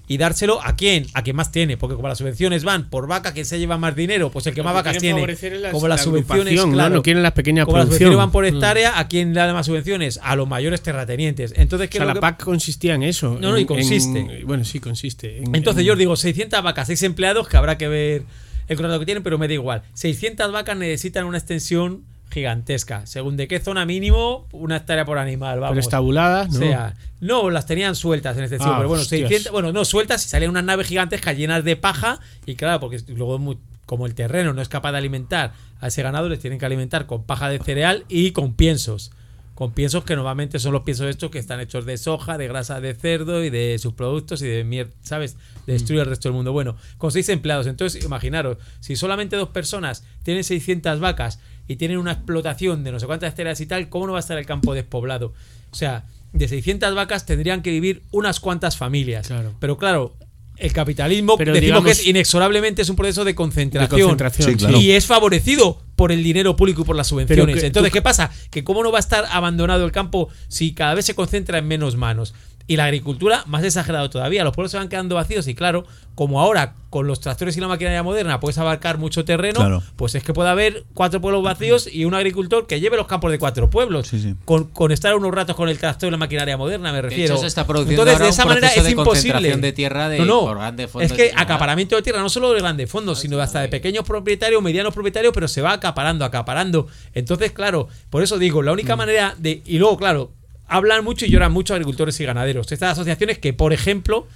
y dárselo ¿a quién? A quien más tiene, porque como las subvenciones van por vaca, ¿quién se lleva más dinero? Pues el que más vacas tiene. Como las subvenciones, claro, no quieren las pequeñas como las producciones. subvenciones van por hectárea, ¿a quién le da más subvenciones? A los mayores terratenientes. Entonces, ¿qué O sea, es lo la que PAC consistía en eso. No, y consiste. Bueno, sí, consiste. Entonces yo os digo, 600 vacas, 6 empleados, que habrá que ver el contrato que tienen, pero me da igual. 600 vacas necesitan una extensión gigantesca. Según de qué zona mínimo, una hectárea por animal, vamos. Pero estabuladas, ¿no? O sea, no, las tenían sueltas en extensión, pero bueno, hostias. 600, bueno, no sueltas y salían unas naves gigantescas llenas de paja y claro, porque luego como el terreno no es capaz de alimentar a ese ganado, les tienen que alimentar con paja de cereal y con piensos. Con piensos que normalmente son los piensos estos que están hechos de soja, de grasa de cerdo y de subproductos y de mierda, ¿sabes? Destruye el resto del mundo. Bueno, con 6 empleados. Entonces, imaginaros, si solamente 2 personas tienen 600 vacas y tienen una explotación de no sé cuántas hectáreas y tal, ¿cómo no va a estar el campo despoblado? O sea, de 600 vacas tendrían que vivir unas cuantas familias. Claro. Pero claro, el capitalismo, pero decimos digamos, que es inexorablemente es un proceso de concentración. Sí, claro. Y es favorecido por el dinero público y por las subvenciones. Entonces, ¿qué pasa? Que cómo no va a estar abandonado el campo si cada vez se concentra en menos manos. Y la agricultura, más exagerado todavía. Los pueblos se van quedando vacíos y claro, como ahora con los tractores y la maquinaria moderna puedes abarcar mucho terreno, Claro. pues es que puede haber 4 pueblos vacíos y un agricultor que lleve los campos de 4 pueblos. Sí, sí. Con estar unos ratos con el tractor y la maquinaria moderna, me De refiero. hecho, se está produciendo Entonces, ahora de esa un manera proceso es de imposible. concentración de tierra por grandes fondos. Es que y acaparamiento de tierra, no solo de grandes fondos, sino hasta de pequeños propietarios, medianos propietarios, pero se va acaparando. Entonces, claro, por eso digo, la única manera de... Y luego, claro, hablan mucho y lloran mucho agricultores y ganaderos. Estas asociaciones que, por ejemplo,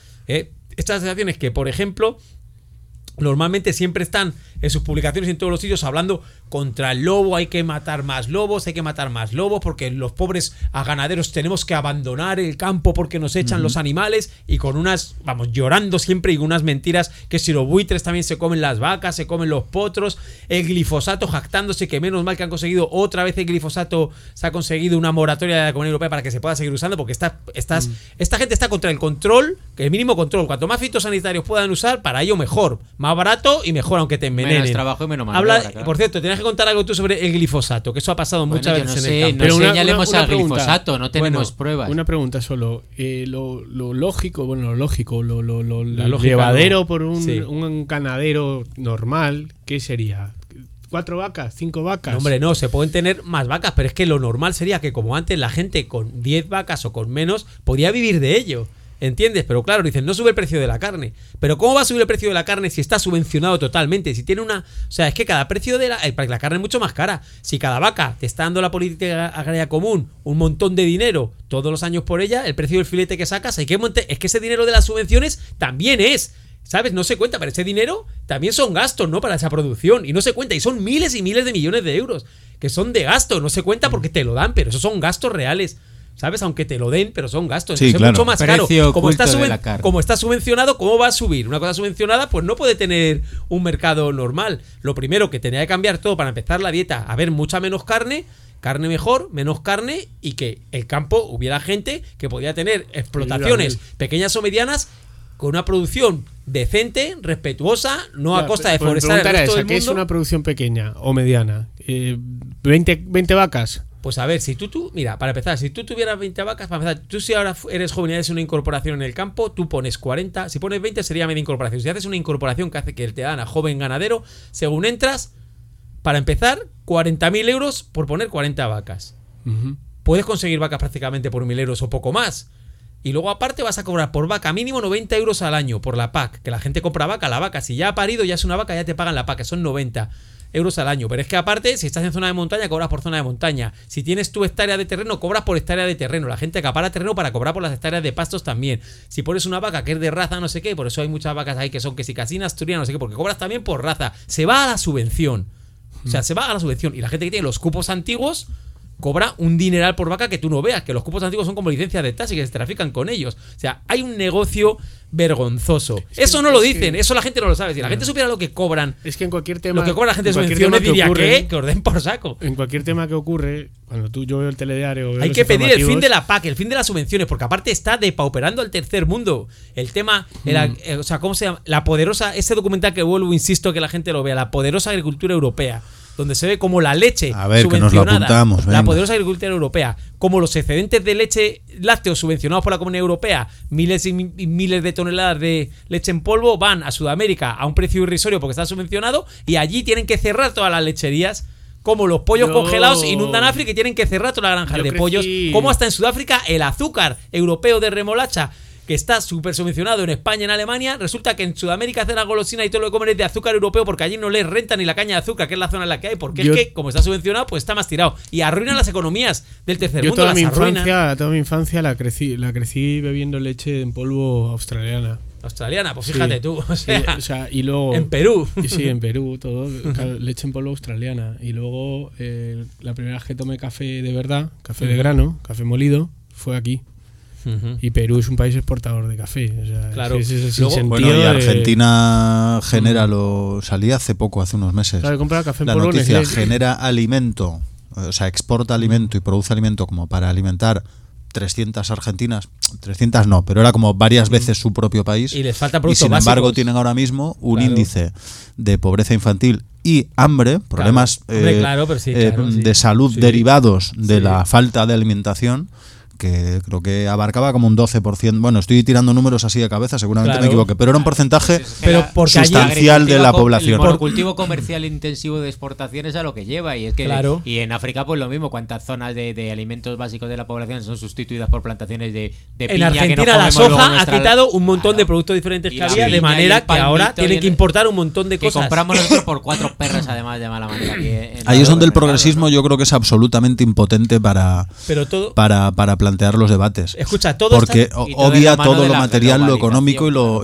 normalmente siempre están en sus publicaciones y en todos los sitios hablando contra el lobo, hay que matar más lobos porque los pobres ganaderos tenemos que abandonar el campo porque nos echan los animales y con unas, llorando siempre y con unas mentiras que si los buitres también se comen las vacas, se comen los potros, el glifosato jactándose que menos mal que han conseguido otra vez el glifosato, se ha conseguido una moratoria de la Comunidad Europea para que se pueda seguir usando porque esta gente está contra el control, el mínimo control, cuanto más fitosanitarios puedan usar, para ello mejor, más barato y mejor aunque te envenenen. menos trabajo y menos mano de obra, claro. Por cierto, tenías que contar algo tú sobre el glifosato, que eso ha pasado muchas Bueno, veces yo en el campo. no Pero señalemos una al pregunta. glifosato, no tenemos Bueno, pruebas. Una pregunta solo. Lo lógico, lo La lógica llevadero no. por Sí. un ganadero normal, ¿qué sería? 4 vacas, 5 vacas. No, hombre, no, se pueden tener más vacas, pero es que lo normal sería que como antes la gente con 10 vacas o con menos podía vivir de ello. ¿Entiendes? Pero claro, dicen, no sube el precio de la carne. Pero ¿cómo va a subir el precio de la carne si está subvencionado totalmente? Si tiene una... O sea, es que cada precio de la carne es mucho más cara. Si cada vaca te está dando la política agraria común un montón de dinero todos los años por ella, el precio del filete que sacas, es que ese dinero de las subvenciones también es... ¿Sabes? No se cuenta, pero ese dinero también son gastos, ¿no? Para esa producción. Y no se cuenta, y son miles y miles de millones de euros que son de gasto. No se cuenta porque te lo dan, pero esos son gastos reales. ¿Sabes? Aunque te lo den, pero son gastos. Sí, Entonces claro. es mucho más caro. Precio Como está, oculto de la carne. como está subvencionado, ¿cómo va a subir? Una cosa subvencionada, pues no puede tener un mercado normal. Lo primero que tenía que cambiar todo para empezar la dieta, haber mucha menos carne mejor, menos carne, y que el campo hubiera gente que podía tener explotaciones pequeñas o medianas con una producción decente, respetuosa, no a costa de forestar el resto del ¿qué es mundo. una producción pequeña o mediana? 20 vacas. Pues a ver, mira, para empezar, si tú tuvieras 20 vacas, para empezar, tú si ahora eres joven y haces una incorporación en el campo, tú pones 40, si pones 20 sería media incorporación. Si haces una incorporación que hace que te dan a joven ganadero, según entras, para empezar, 40.000 euros por poner 40 vacas. Puedes conseguir vacas prácticamente por 1.000 euros o poco más. Y luego aparte vas a cobrar por vaca mínimo 90 euros al año por la PAC, que la gente compra vaca, la vaca si ya ha parido, ya es una vaca, ya te pagan la PAC, que son 90 euros al año. Pero es que aparte, si estás en zona de montaña, cobras por zona de montaña. Si tienes tu hectárea de terreno, cobras por hectárea de terreno. La gente acapara terreno para cobrar por las hectáreas de pastos también. Si pones una vaca que es de raza, no sé qué, por eso hay muchas vacas ahí que son que si casina, asturiana, no sé qué, porque cobras también por raza. Se va a la subvención. O sea, se va a la subvención. Y la gente que tiene los cupos antiguos cobra un dineral por vaca que tú no veas, que los cupos antiguos son como licencias de taxi, que se trafican con ellos. O sea, hay un negocio vergonzoso. Eso no lo dicen, eso la gente no lo sabe. Si la gente supiera lo que cobran, Es que en cualquier tema. lo que cobra la gente de en cualquier subvenciones, tema diría ocurre, que orden por saco. En cualquier tema que ocurre, cuando yo veo el telediario. veo Hay los que pedir el fin informativos, de la PAC, el fin de las subvenciones, porque aparte está depauperando al tercer mundo. El tema, o sea, ¿cómo se llama? La poderosa, ese documental que vuelvo, insisto, que la gente lo vea, la poderosa agricultura europea. donde se ve como la leche A ver, que nos lo apuntamos, la venga. poderosa agricultura europea, como los excedentes de leche lácteos subvencionados por la Comunidad Europea, miles y miles de toneladas de leche en polvo van a Sudamérica a un precio irrisorio porque está subvencionado, y allí tienen que cerrar todas las lecherías. Como los pollos congelados inundan África y tienen que cerrar todas las granjas de pollos. Como hasta en Sudáfrica el azúcar europeo de remolacha, que está súper subvencionado en España y en Alemania, resulta que en Sudamérica hacen la golosina y todo lo que comen es de azúcar europeo porque allí no les renta ni la caña de azúcar, que es la zona en la que hay, porque es que como está subvencionado, pues está más tirado. Y arruinan las economías del tercer mundo. Toda mi infancia la crecí bebiendo leche en polvo australiana. Australiana, pues fíjate tú. O sea, y luego en Perú. Sí, en Perú, todo. Leche en polvo australiana. Y luego la primera vez que tomé café de verdad, café de grano, café molido, fue aquí. Y Perú es un país exportador de café. O sea, claro. Bueno, y Argentina genera, salía hace poco, hace unos meses. Claro, compra café en la polvo noticia Nestlé. genera alimento, o sea, exporta alimento y produce alimento como para alimentar 300 argentinas, 300 no, pero era como varias veces su propio país. Y les falta y productos sin embargo básicos. tienen ahora mismo un Claro. índice de pobreza infantil y hambre, problemas Hombre, claro, pero sí, claro, sí. de salud Sí. derivados de Sí. la falta de alimentación, que creo que abarcaba como un 12%. Bueno, estoy tirando números así de cabeza, seguramente Claro. me equivoqué, pero era un porcentaje Pero porque allí- sustancial de la población. El monocultivo comercial intensivo de exportaciones a lo que lleva. Y es que Claro. y en África, pues lo mismo, cuántas zonas de alimentos básicos de la población son sustituidas por plantaciones de En piña que Argentina no la comemos luego soja ha nuestra- quitado un montón de Claro. productos diferentes Y que la había, de piña y manera el que ahora palmito tienen y que el- importar un montón de que cosas. compramos nosotros por 4 perras, además, de mala manera. Ahí es donde el progresismo yo creo que es absolutamente impotente para Pero todo, plantear los debates. escucha, todo Porque está, Y todo de obvia la mano todo de lo la material, lo económico y lo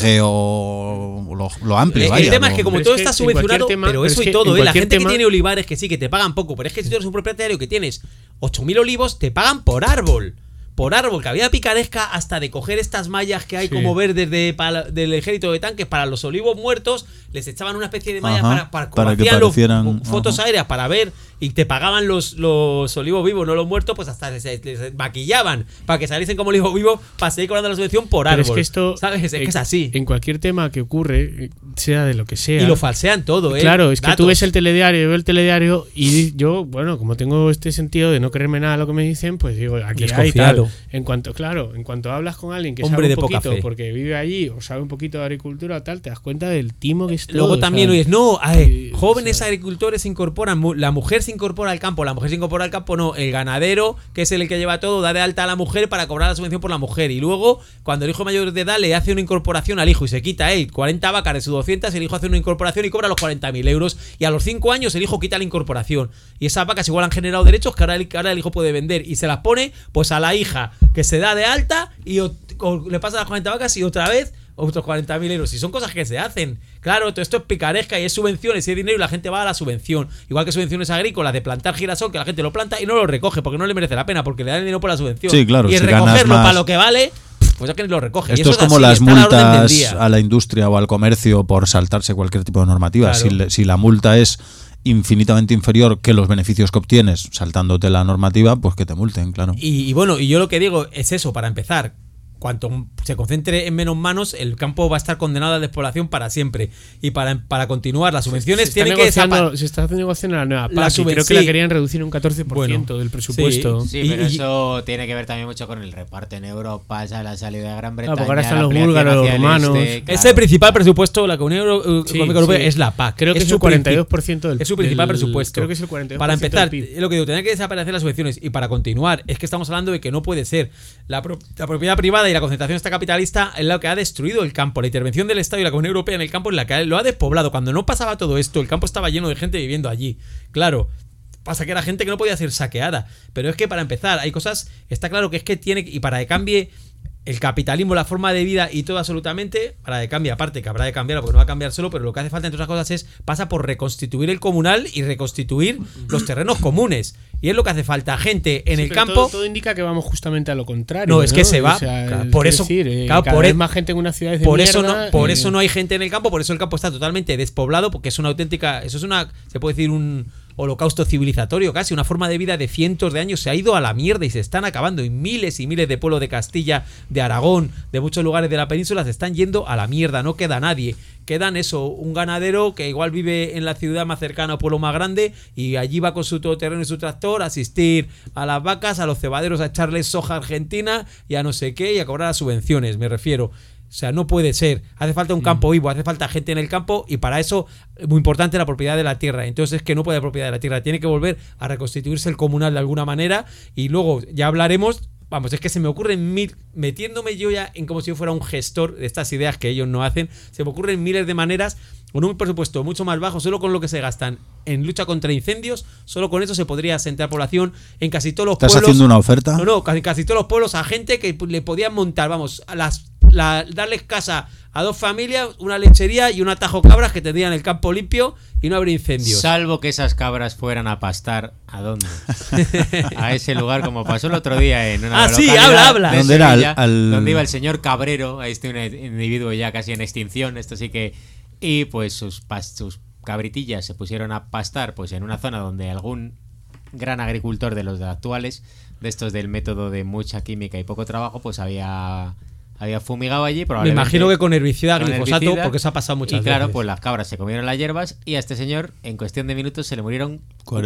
Claro. lo amplio. el vaya, tema es lo- que como Pero todo es que está en cualquier subvencionado, tema- pero pero eso es y que todo, en la cualquier gente que tema- tiene olivares que sí, que te pagan poco, pero es que si tú eres un propietario que tienes 8.000 olivos, te pagan por árbol. Por árbol, que había picaresca hasta de coger estas mallas que hay Sí. como verdes del ejército de tanques para los olivos muertos, les echaban una especie de malla Ajá, para para que hacían parecieran- fotos ajá. aéreas para ver, y te pagaban los olivos vivos, no los muertos, pues hasta les maquillaban para que saliesen como olivos vivos para seguir cobrando la subvención por Pero árbol. es que esto ¿Sabes? Es que es así. En cualquier tema que ocurre, sea de lo que sea. Y lo falsean todo, ¿eh? Claro, es que tú Datos. ves el telediario, yo veo el telediario y yo, bueno, como tengo este sentido de no creerme nada de lo que me dicen, pues digo, aquí hay tal. Desconfiado. En cuanto hablas con alguien que Hombre sabe de un poca poquito fe. porque vive allí o sabe un poquito de agricultura o tal, te das cuenta del timo que es todo. Luego o sea, también oyes, no, sí, jóvenes o sea, agricultores se incorporan, la mujer se incorpora al campo, no, el ganadero, que es el que lleva todo, da de alta a la mujer para cobrar la subvención por la mujer, y luego, cuando el hijo mayor de edad le hace una incorporación al hijo y se quita él 40 vacas de sus 200, el hijo hace una incorporación y cobra los 40.000 euros, y a los 5 años el hijo quita la incorporación, y esas vacas igual han generado derechos que ahora el hijo puede vender, y se las pone pues a la hija, que se da de alta, y o le pasa las 40 vacas y otra vez otros 40.000 euros. Y son cosas que se hacen. Claro, todo esto es picaresca y es subvenciones y es dinero y la gente va a la subvención. Igual que subvenciones agrícolas de plantar girasol, que la gente lo planta y no lo recoge porque no le merece la pena, porque le dan el dinero por la subvención. Sí, claro, y el si ganas recogerlo más- para lo que vale, pues es que ni lo recoge. Y Esto eso es como así, las está a la orden del multas día. a la industria o al comercio por saltarse cualquier tipo de normativa. Claro. Si la multa es infinitamente inferior que los beneficios que obtienes saltándote la normativa, pues que te multen, claro. Y bueno, y yo lo que digo es eso, para empezar. Cuanto se concentre en menos manos, el campo va a estar condenado a la despoblación para siempre. Y para continuar, las subvenciones se está tienen que negociando- se está negociando la nueva La PAC y subven- creo que la sí. querían reducir un 14% Bueno, del presupuesto. Sí, Y- pero y- eso tiene que ver también mucho con el reparto en Europa, ya la salida de Gran Bretaña. porque ahora están la los ampliación búlgaros, hacia el romanos. este, Es claro. el principal presupuesto de la Comunidad Sí, Económica Europea, sí. es la PAC. Creo que es el su 42% del Es su principal del- presupuesto. Creo que es el 42% Para empezar, del PIB. es lo que digo, tendrán que desaparecer las subvenciones. Y para continuar, es que estamos hablando de que no puede ser. La propiedad privada y la concentración esta capitalista es lo que ha destruido el campo. La intervención del Estado y la Comunidad Europea en el campo es la que lo ha despoblado. Cuando no pasaba todo esto, el campo estaba lleno de gente viviendo allí. Claro. Pasa que era gente que no podía ser saqueada. Pero es que para empezar, hay cosas. Está claro que es que tiene. Y para que cambie el capitalismo, la forma de vida y todo absolutamente, para que cambie, aparte que habrá de cambiarlo porque no va a cambiar solo, pero lo que hace falta entre otras cosas pasa por reconstituir el comunal y reconstituir los terrenos comunes. Y es lo que hace falta, gente en Sí, el pero campo. todo indica que vamos justamente a lo contrario. No, es que se va. O sea, Claro, es por decir, eso- claro, cada por vez e- más gente en unas ciudades de Por eso mierda, no, por eso no hay gente en el campo, por eso el campo está totalmente despoblado, porque es una auténtica, eso es una, se puede decir holocausto civilizatorio casi, una forma de vida de cientos de años se ha ido a la mierda y se están acabando, y miles de pueblos de Castilla, de Aragón, de muchos lugares de la península se están yendo a la mierda, no queda nadie. Quedan un ganadero que igual vive en la ciudad más cercana o pueblo más grande y allí va con su todoterreno y su tractor a asistir a las vacas, a los cebaderos, a echarles soja argentina y a no sé qué y a cobrar las subvenciones, me refiero. O sea, no puede ser. Hace falta un campo vivo, hace falta gente en el campo y para eso es muy importante la propiedad de la tierra. Entonces es que no puede haber propiedad de la tierra, tiene que volver a reconstituirse el comunal de alguna manera y luego ya hablaremos. Vamos, es que se me ocurren metiéndome yo ya en como si yo fuera un gestor de estas ideas que ellos no hacen, se me ocurren miles de maneras con un presupuesto mucho más bajo, solo con lo que se gastan en lucha contra incendios, solo con eso se podría asentar población en casi todos los pueblos. ¿Estás haciendo una oferta? No, casi todos los pueblos a gente que le podían montar, vamos, darles casa a 2 familias, una lechería y un atajo cabras que tendrían el campo limpio y no habría incendios. Salvo que esas cabras fueran a pastar, ¿a dónde? A ese lugar, como pasó el otro día en una localidad habla. de ¿Dónde Sevilla, era? Donde iba el señor Cabrero, un individuo ya casi en extinción, esto sí que... Y pues sus cabritillas se pusieron a pastar pues en una zona donde algún gran agricultor de los actuales, de estos del método de mucha química y poco trabajo, pues había fumigado allí. Me imagino que con herbicida, glifosato, porque eso ha pasado muchas veces. Y claro, pues las cabras se comieron las hierbas y a este señor en cuestión de minutos se le murieron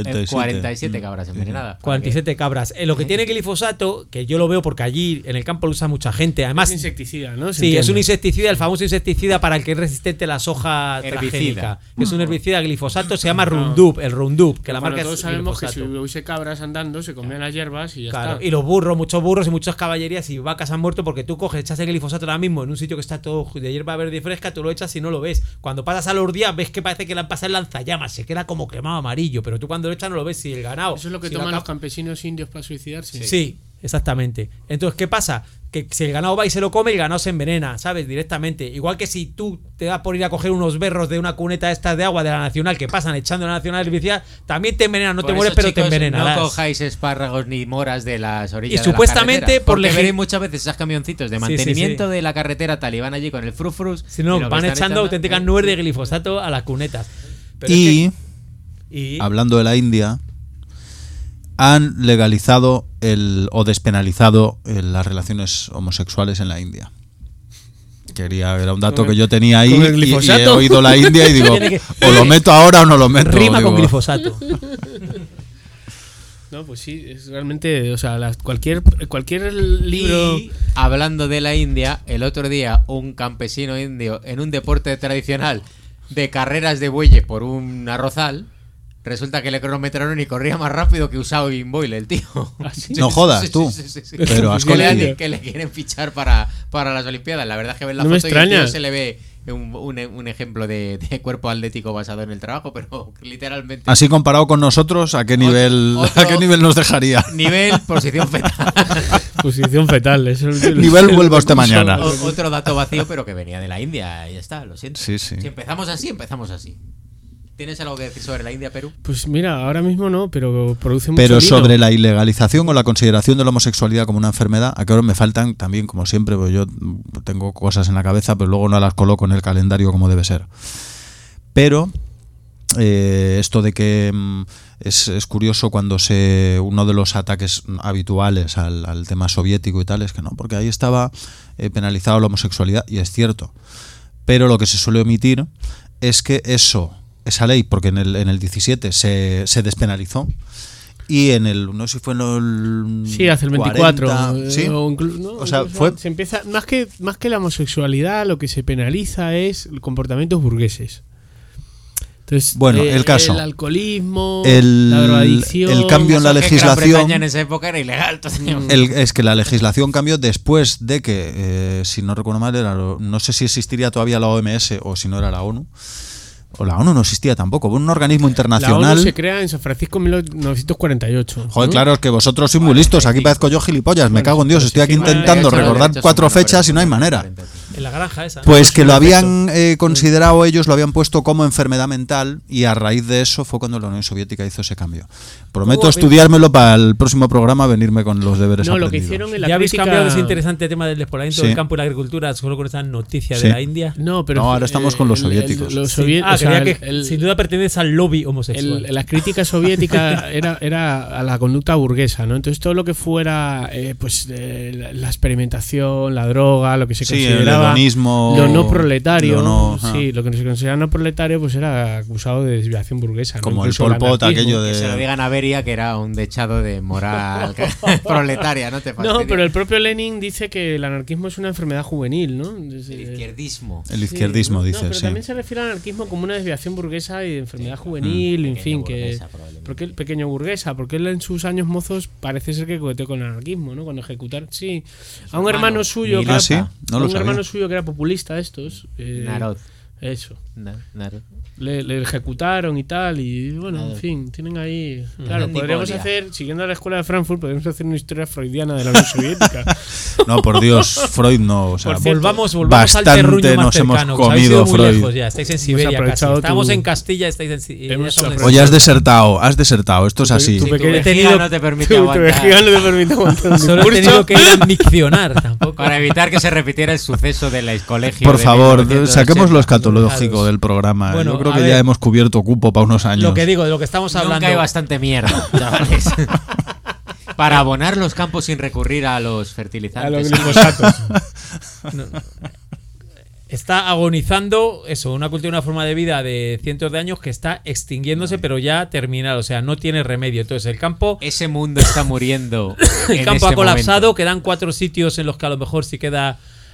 47 cabras envenenadas. 47 cabras. Lo que tiene glifosato, que yo lo veo porque allí en el campo lo usa mucha gente, además... Es insecticida, ¿no? Sí, es un insecticida, el famoso insecticida para el que es resistente a la soja transgénica. Es un herbicida glifosato, se llama Roundup, el Roundup, que la marca todos es sabemos glifosato. que si hubiese cabras andando se comían las hierbas y ya está. Y los burros, muchos burros y muchas caballerías y vacas han muerto porque tú coges, echas el glifosato ahora mismo en un sitio que está todo de hierba verde y fresca, tú lo echas y no lo ves. Cuando pasas a los días ves que parece que le han pasado el lanzallamas, se queda como quemado amarillo, pero tú cuando lo echas no lo ves. Si el ganado... Eso es lo que toman los campesinos indios para suicidarse. Sí, exactamente. Entonces, ¿qué pasa? Que si el ganado va y se lo come, el ganado se envenena, ¿sabes? Directamente. Igual que si tú te das por ir a coger unos berros de una cuneta estas de agua de la Nacional que pasan echando la Nacional herbicida, también te envenenan, no Por te eso, mueres, pero chicos, te envenenarás. No cojáis espárragos ni moras de las orillas y de supuestamente la carretera, por porque veréis muchas veces esos camioncitos de mantenimiento de la carretera tal y van allí con el frufrus. Si no, van echando auténticas nubes de glifosato a las cunetas. Pero y hablando de la India, han legalizado o despenalizado las relaciones homosexuales en la India. Era un dato que yo tenía ahí y he oído la India y digo, o lo meto ahora o no lo meto. Rima con glifosato. No, pues sí, es realmente, o sea, cualquier libro... Y hablando de la India, el otro día un campesino indio en un deporte tradicional de carreras de bueyes por un arrozal, resulta que le cronometraron y corría más rápido que Usain Bolt, el tío. ¿Ah, sí? No jodas, tú. Sí. Pero que le quieren fichar para las Olimpiadas. La verdad es que ven la no foto me extraña. Y el tío se le ve un ejemplo de cuerpo atlético basado en el trabajo, pero literalmente... Así comparado con nosotros, ¿a qué nivel nos dejaría? Nivel posición fetal. Posición fetal. Nivel vuelvo hasta mañana. Otro dato vacío, pero que venía de la India. Y ya está, lo siento. Sí. Si empezamos así. ¿Tienes algo que decir sobre la India, Perú? Pues mira, ahora mismo no, pero produce mucho Pero lino. sobre la ilegalización o la consideración de la homosexualidad como una enfermedad, a que ahora me faltan también, como siempre, porque yo tengo cosas en la cabeza, pero luego no las coloco en el calendario como debe ser. Pero esto de que es curioso cuando uno de los ataques habituales al tema soviético y tal es que no, porque ahí estaba penalizado la homosexualidad, y es cierto. Pero lo que se suele omitir es que esa ley, porque en el 17 se despenalizó, y en el, no sé si fue en el... Sí, hace el 24. 40, ¿sí? O sea, se empieza, más que la homosexualidad, lo que se penaliza es los burgueses. Entonces, bueno, el caso, el alcoholismo, la drogadicción, el cambio en la legislación en esa época era ilegal. Es que la legislación cambió después de que, si no recuerdo mal, no sé si existiría todavía la OMS o si no era la ONU. O la ONU no existía tampoco, un organismo internacional. La ONU se crea en San Francisco en 1948. Joder, ¿no? claro, es que vosotros sois muy listos. Aquí parezco yo gilipollas. Me cago en Dios. Estoy aquí intentando recordar 4 fechas y no hay manera. En la granja esa, ¿no? Pues que lo habían considerado ellos, lo habían puesto como enfermedad mental, y a raíz de eso fue cuando la Unión Soviética hizo ese cambio. Prometo estudiármelo para el próximo programa, venirme con los deberes No, aprendidos. lo que hicieron en la ¿Ya habéis crítica... cambiado ese interesante tema del despoblamiento Sí. del campo y la agricultura solo con esa noticia Sí. de la India? No, pero No, ahora estamos con los soviéticos. Los Sí. soviet- o sea, creía que sin duda pertenece al lobby homosexual. la crítica soviética era a la conducta burguesa, ¿no? Entonces todo lo que fuera la experimentación, la droga, lo que se Sí, el consideraba hedonismo, lo no proletario, lo no- ajá. sí, lo que se consideraba no proletario, pues era acusado de desviación burguesa, ¿no? Como el Incluso Pol Pot, anarquismo. aquello Que se lo de... digan a Beria, que era un dechado de moral proletaria, ¿no? Te No, fastidia. pero el propio Lenin dice que el anarquismo es una enfermedad juvenil, ¿no? El izquierdismo. El izquierdismo, Sí, dice, pero sí. también se refiere al anarquismo como una desviación burguesa y de enfermedad juvenil, en fin, que... Burguesa, probablemente. Porque el pequeño burguesa, porque él en sus años mozos parece ser que coqueteó con el anarquismo, ¿no? Cuando ejecutar, sí. A un hermano suyo, Milita. Ah, sí, no a lo un sabía. hermano suyo que era populista de estos. Narod. Eso. Narod. Le ejecutaron y tal, y bueno, en fin, tienen ahí. Claro, Ni podríamos podría. hacer, siguiendo a la escuela de Frankfurt, podríamos hacer una historia freudiana de la Unión Soviética. No, por Dios, Freud no. O sea, Por cierto, Volvamos al bastante terruño más nos hemos cercano. que os habéis comido, ido muy Freud. lejos ya, estáis en Siberia casi. aprovechado Estamos tu- en Castilla, estáis en Hemos Siberia. Oye, has desertado, esto es así. Tu Tu pequeño- vejiga no te permite Tu aguantar. vejiga no te permite aguantar un Solo he discurso. tenido que ir a miccionar tampoco. Para evitar que se repitiera el suceso del colegio. Por de favor, 1980. saquemos lo escatológico del programa. Bueno, Yo creo a que ver. ya hemos cubierto cupo para unos años. Lo que digo, de lo que estamos hablando. Nunca hay bastante mierda, chavales. Para abonar los campos sin recurrir a los A fertilizantes. los glifosatos. Está agonizando eso, una cultura, una forma de vida de cientos de años que está extinguiéndose, pero ya terminal, o sea, no tiene remedio. Entonces el campo Ese mundo está muriendo. el en campo este ha colapsado, momento. quedan 4 sitios en los que a lo mejor sí queda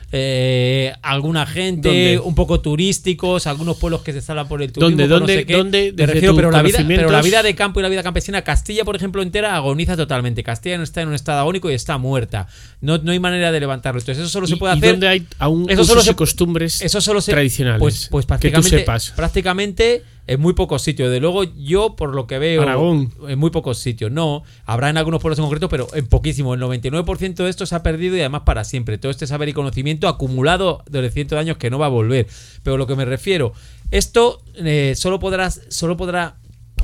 alguna gente, ¿Dónde? un poco turísticos, algunos pueblos que se salvan por el turismo, ¿Dónde? por no sé ¿Dónde? qué. ¿Dónde? Me Desde refiero, tus pero la conocimientos- vida de campo y la vida campesina, Castilla, por ejemplo, entera agoniza totalmente. Castilla no está en un estado agónico y está muerta. No hay manera de levantarlo. Entonces eso solo se puede ¿Y hacer. dónde hay aún Eso usos solo y se- costumbres Eso solo se tradicionales? Pues que tú sepas. prácticamente en muy pocos sitios. De luego, yo por lo que veo, Aragón. en muy pocos sitios. No, habrá en algunos pueblos en concreto, pero en poquísimo. El 99% de esto se ha perdido y además para siempre. Todo este saber y conocimiento acumulado desde cientos de años que no va a volver. Pero lo que me refiero, esto solo podrá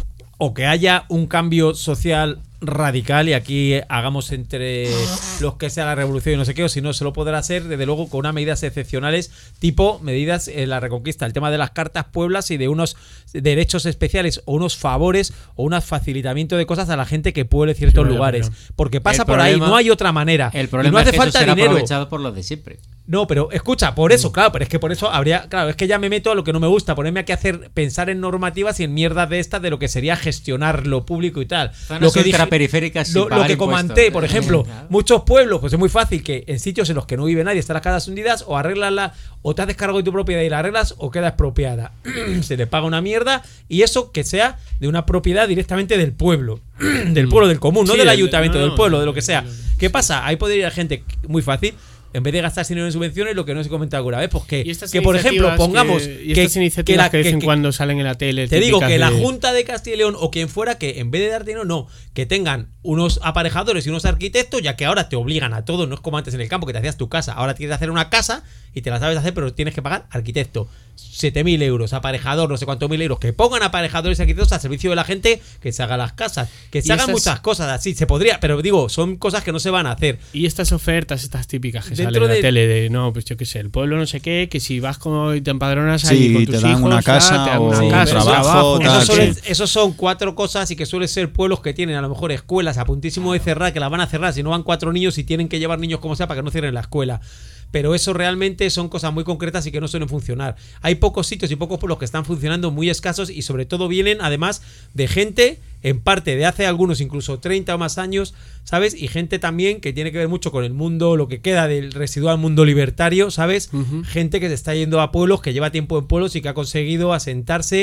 o que haya un cambio social radical, y aquí hagamos entre los que sea la revolución y no sé qué, o si no, solo podrá hacer desde luego con unas medidas excepcionales, tipo medidas en la Reconquista, el tema de las cartas pueblas y de unos derechos especiales o unos favores o un facilitamiento de cosas a la gente que pueble ciertos vaya, lugares, vaya. porque pasa El por ahí, problema- no hay otra manera. El Y problema no hace es que eso falta será dinero. aprovechado por los de siempre. No, pero escucha, por eso, claro, pero es que por eso habría, claro, es que ya me meto a lo que no me gusta, ponerme aquí a pensar en normativas y en mierdas de estas de lo que sería gestionar lo público y tal. Zonas Lo que dije, ultraperiféricas sin lo pagar que impuestos. comenté, por ejemplo, Claro. muchos pueblos, pues es muy fácil que en sitios en los que no vive nadie están las casas hundidas, o arreglas o te haces cargo de tu propiedad y la arreglas, o queda expropiada. Se le paga una mierda, y eso que sea de una propiedad directamente del pueblo, del pueblo, del común, no Sí, del del- ayuntamiento, no, del no, pueblo, de no, lo que sea. no, no, ¿Qué sí. pasa? Ahí podría ir la gente muy fácil. En vez de gastar dinero en subvenciones, lo que no se comenta alguna vez, pues Y estas que por ejemplo, iniciativas pongamos y estas iniciativas que dicen cuando salen en la tele. te digo típicas que la de- Junta de Castilla y León o quien fuera, que en vez de dar dinero, no, que tengan unos aparejadores y unos arquitectos, ya que ahora te obligan a todo, no es como antes en el campo que te hacías tu casa, ahora tienes que hacer una casa y te la sabes hacer, pero tienes que pagar arquitecto, 7.000 euros, aparejador, no sé cuántos mil euros, que pongan aparejadores y arquitectos al servicio de la gente, que se hagan las casas, que se Y hagan estas- muchas cosas así, se podría, pero digo, son cosas que no se van a hacer. Y estas ofertas, estas típicas que Dentro salen en la de- tele de, no, pues yo qué sé, el pueblo no sé qué, que si vas como y te empadronas Sí, ahí con te tus dan hijos, una casa te dan o una un casa, trabajo, tal, Esos son 4 cosas y que suelen ser pueblos que tienen a lo mejor escuelas a puntísimo de cerrar, que las van a cerrar si no van 4 niños y tienen que llevar niños como sea para que no cierren la escuela. Pero eso realmente son cosas muy concretas y que no suelen funcionar. Hay pocos sitios y pocos pueblos que están funcionando, muy escasos, y sobre todo vienen además de gente, en parte de hace algunos incluso 30 o más años, ¿sabes? Y gente también que tiene que ver mucho con el mundo, lo que queda del residual mundo libertario, ¿sabes? Ujú. Gente que se está yendo a pueblos, que lleva tiempo en pueblos y que ha conseguido asentarse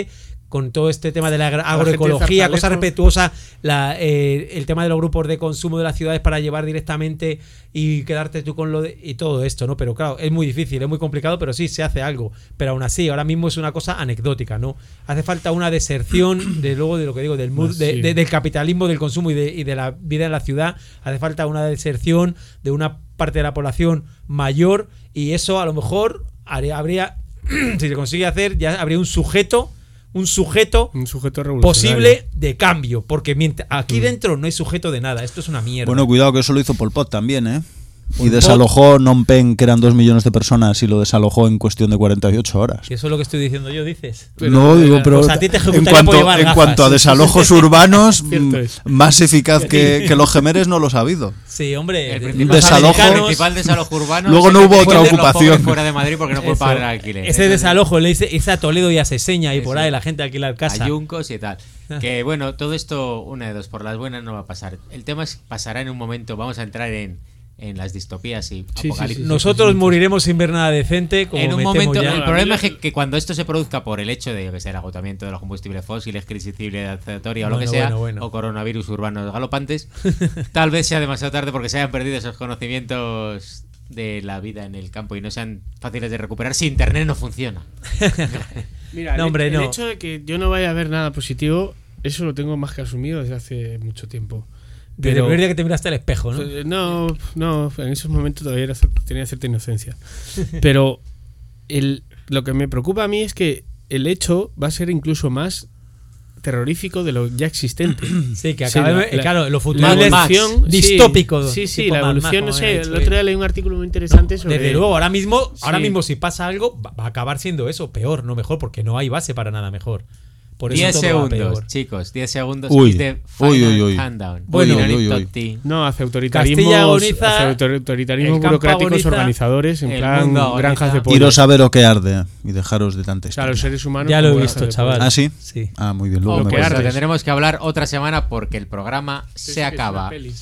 con todo este tema de la agroecología, cosa respetuosa, el tema de los grupos de consumo de las ciudades para llevar directamente y quedarte tú con y todo esto, ¿no? Pero claro, es muy difícil, es muy complicado, pero sí se hace algo. Pero aún así, ahora mismo es una cosa anecdótica, ¿no? Hace falta una deserción de luego de lo que digo, del mood, del capitalismo, del consumo y de la vida en la ciudad. Hace falta una deserción de una parte de la población mayor, y eso a lo mejor habría, si se consigue hacer, ya habría un sujeto revolucionario posible de cambio, porque aquí dentro no hay sujeto de nada, esto es una mierda. Bueno, cuidado que eso lo hizo Pol Pot también, ¿eh? Y desalojó Phnom Penh, que eran 2 millones de personas, y lo desalojó en cuestión de 48 horas. ¿Y eso es lo que estoy diciendo yo, dices? No, digo, pero pues a ti te en cuanto a desalojos urbanos, más eficaz que los Gemeres no los ha habido. Sí, hombre. El principal desalojo urbano. Luego no hubo otra ocupación. Fuera de Madrid porque no puede pagar el alquiler. Ese desalojo le hice a Toledo y a Seseña y por ahí la gente alquilar casa. A Yuncos y tal. Que bueno, todo esto, una de dos, por las buenas no va a pasar. El tema es pasará en un momento, vamos a entrar en las distopías y apocalipsis. Nosotros moriremos sin ver nada decente. Como en un momento, ya. El problema es que cuando esto se produzca por el hecho de el agotamiento de los combustibles fósiles, crisis civilizatoria o lo que sea, o coronavirus urbanos galopantes, tal vez sea demasiado tarde porque se hayan perdido esos conocimientos de la vida en el campo y no sean fáciles de recuperar si internet no funciona. Mira, el hecho de que yo no vaya a ver nada positivo, eso lo tengo más que asumido desde hace mucho tiempo. Desde el primer día que te miraste al espejo, ¿no? No, en esos momentos todavía tenía cierta inocencia. Pero lo que me preocupa a mí es que el hecho va a ser incluso más terrorífico de lo ya existente. Sí, que claro, lo futuro es distópico. Sí, la evolución, no sé, el otro día leí un artículo muy interesante sobre... Desde luego, ahora mismo si pasa algo, va a acabar siendo eso, peor, no mejor, porque no hay base para nada mejor. Por 10 segundos, chicos, 10 segundos. Uy. Countdown. Bueno, no, hace autoritarismo burocráticos organizadores, en plan granjas de pollo. Iros a ver o que arde y dejaros de tanto. O sea, los seres humanos. Ya lo he visto, chaval. ¿Ah, sí? Sí. Ah, muy bien. Luego tendremos que hablar otra semana porque el programa se acaba.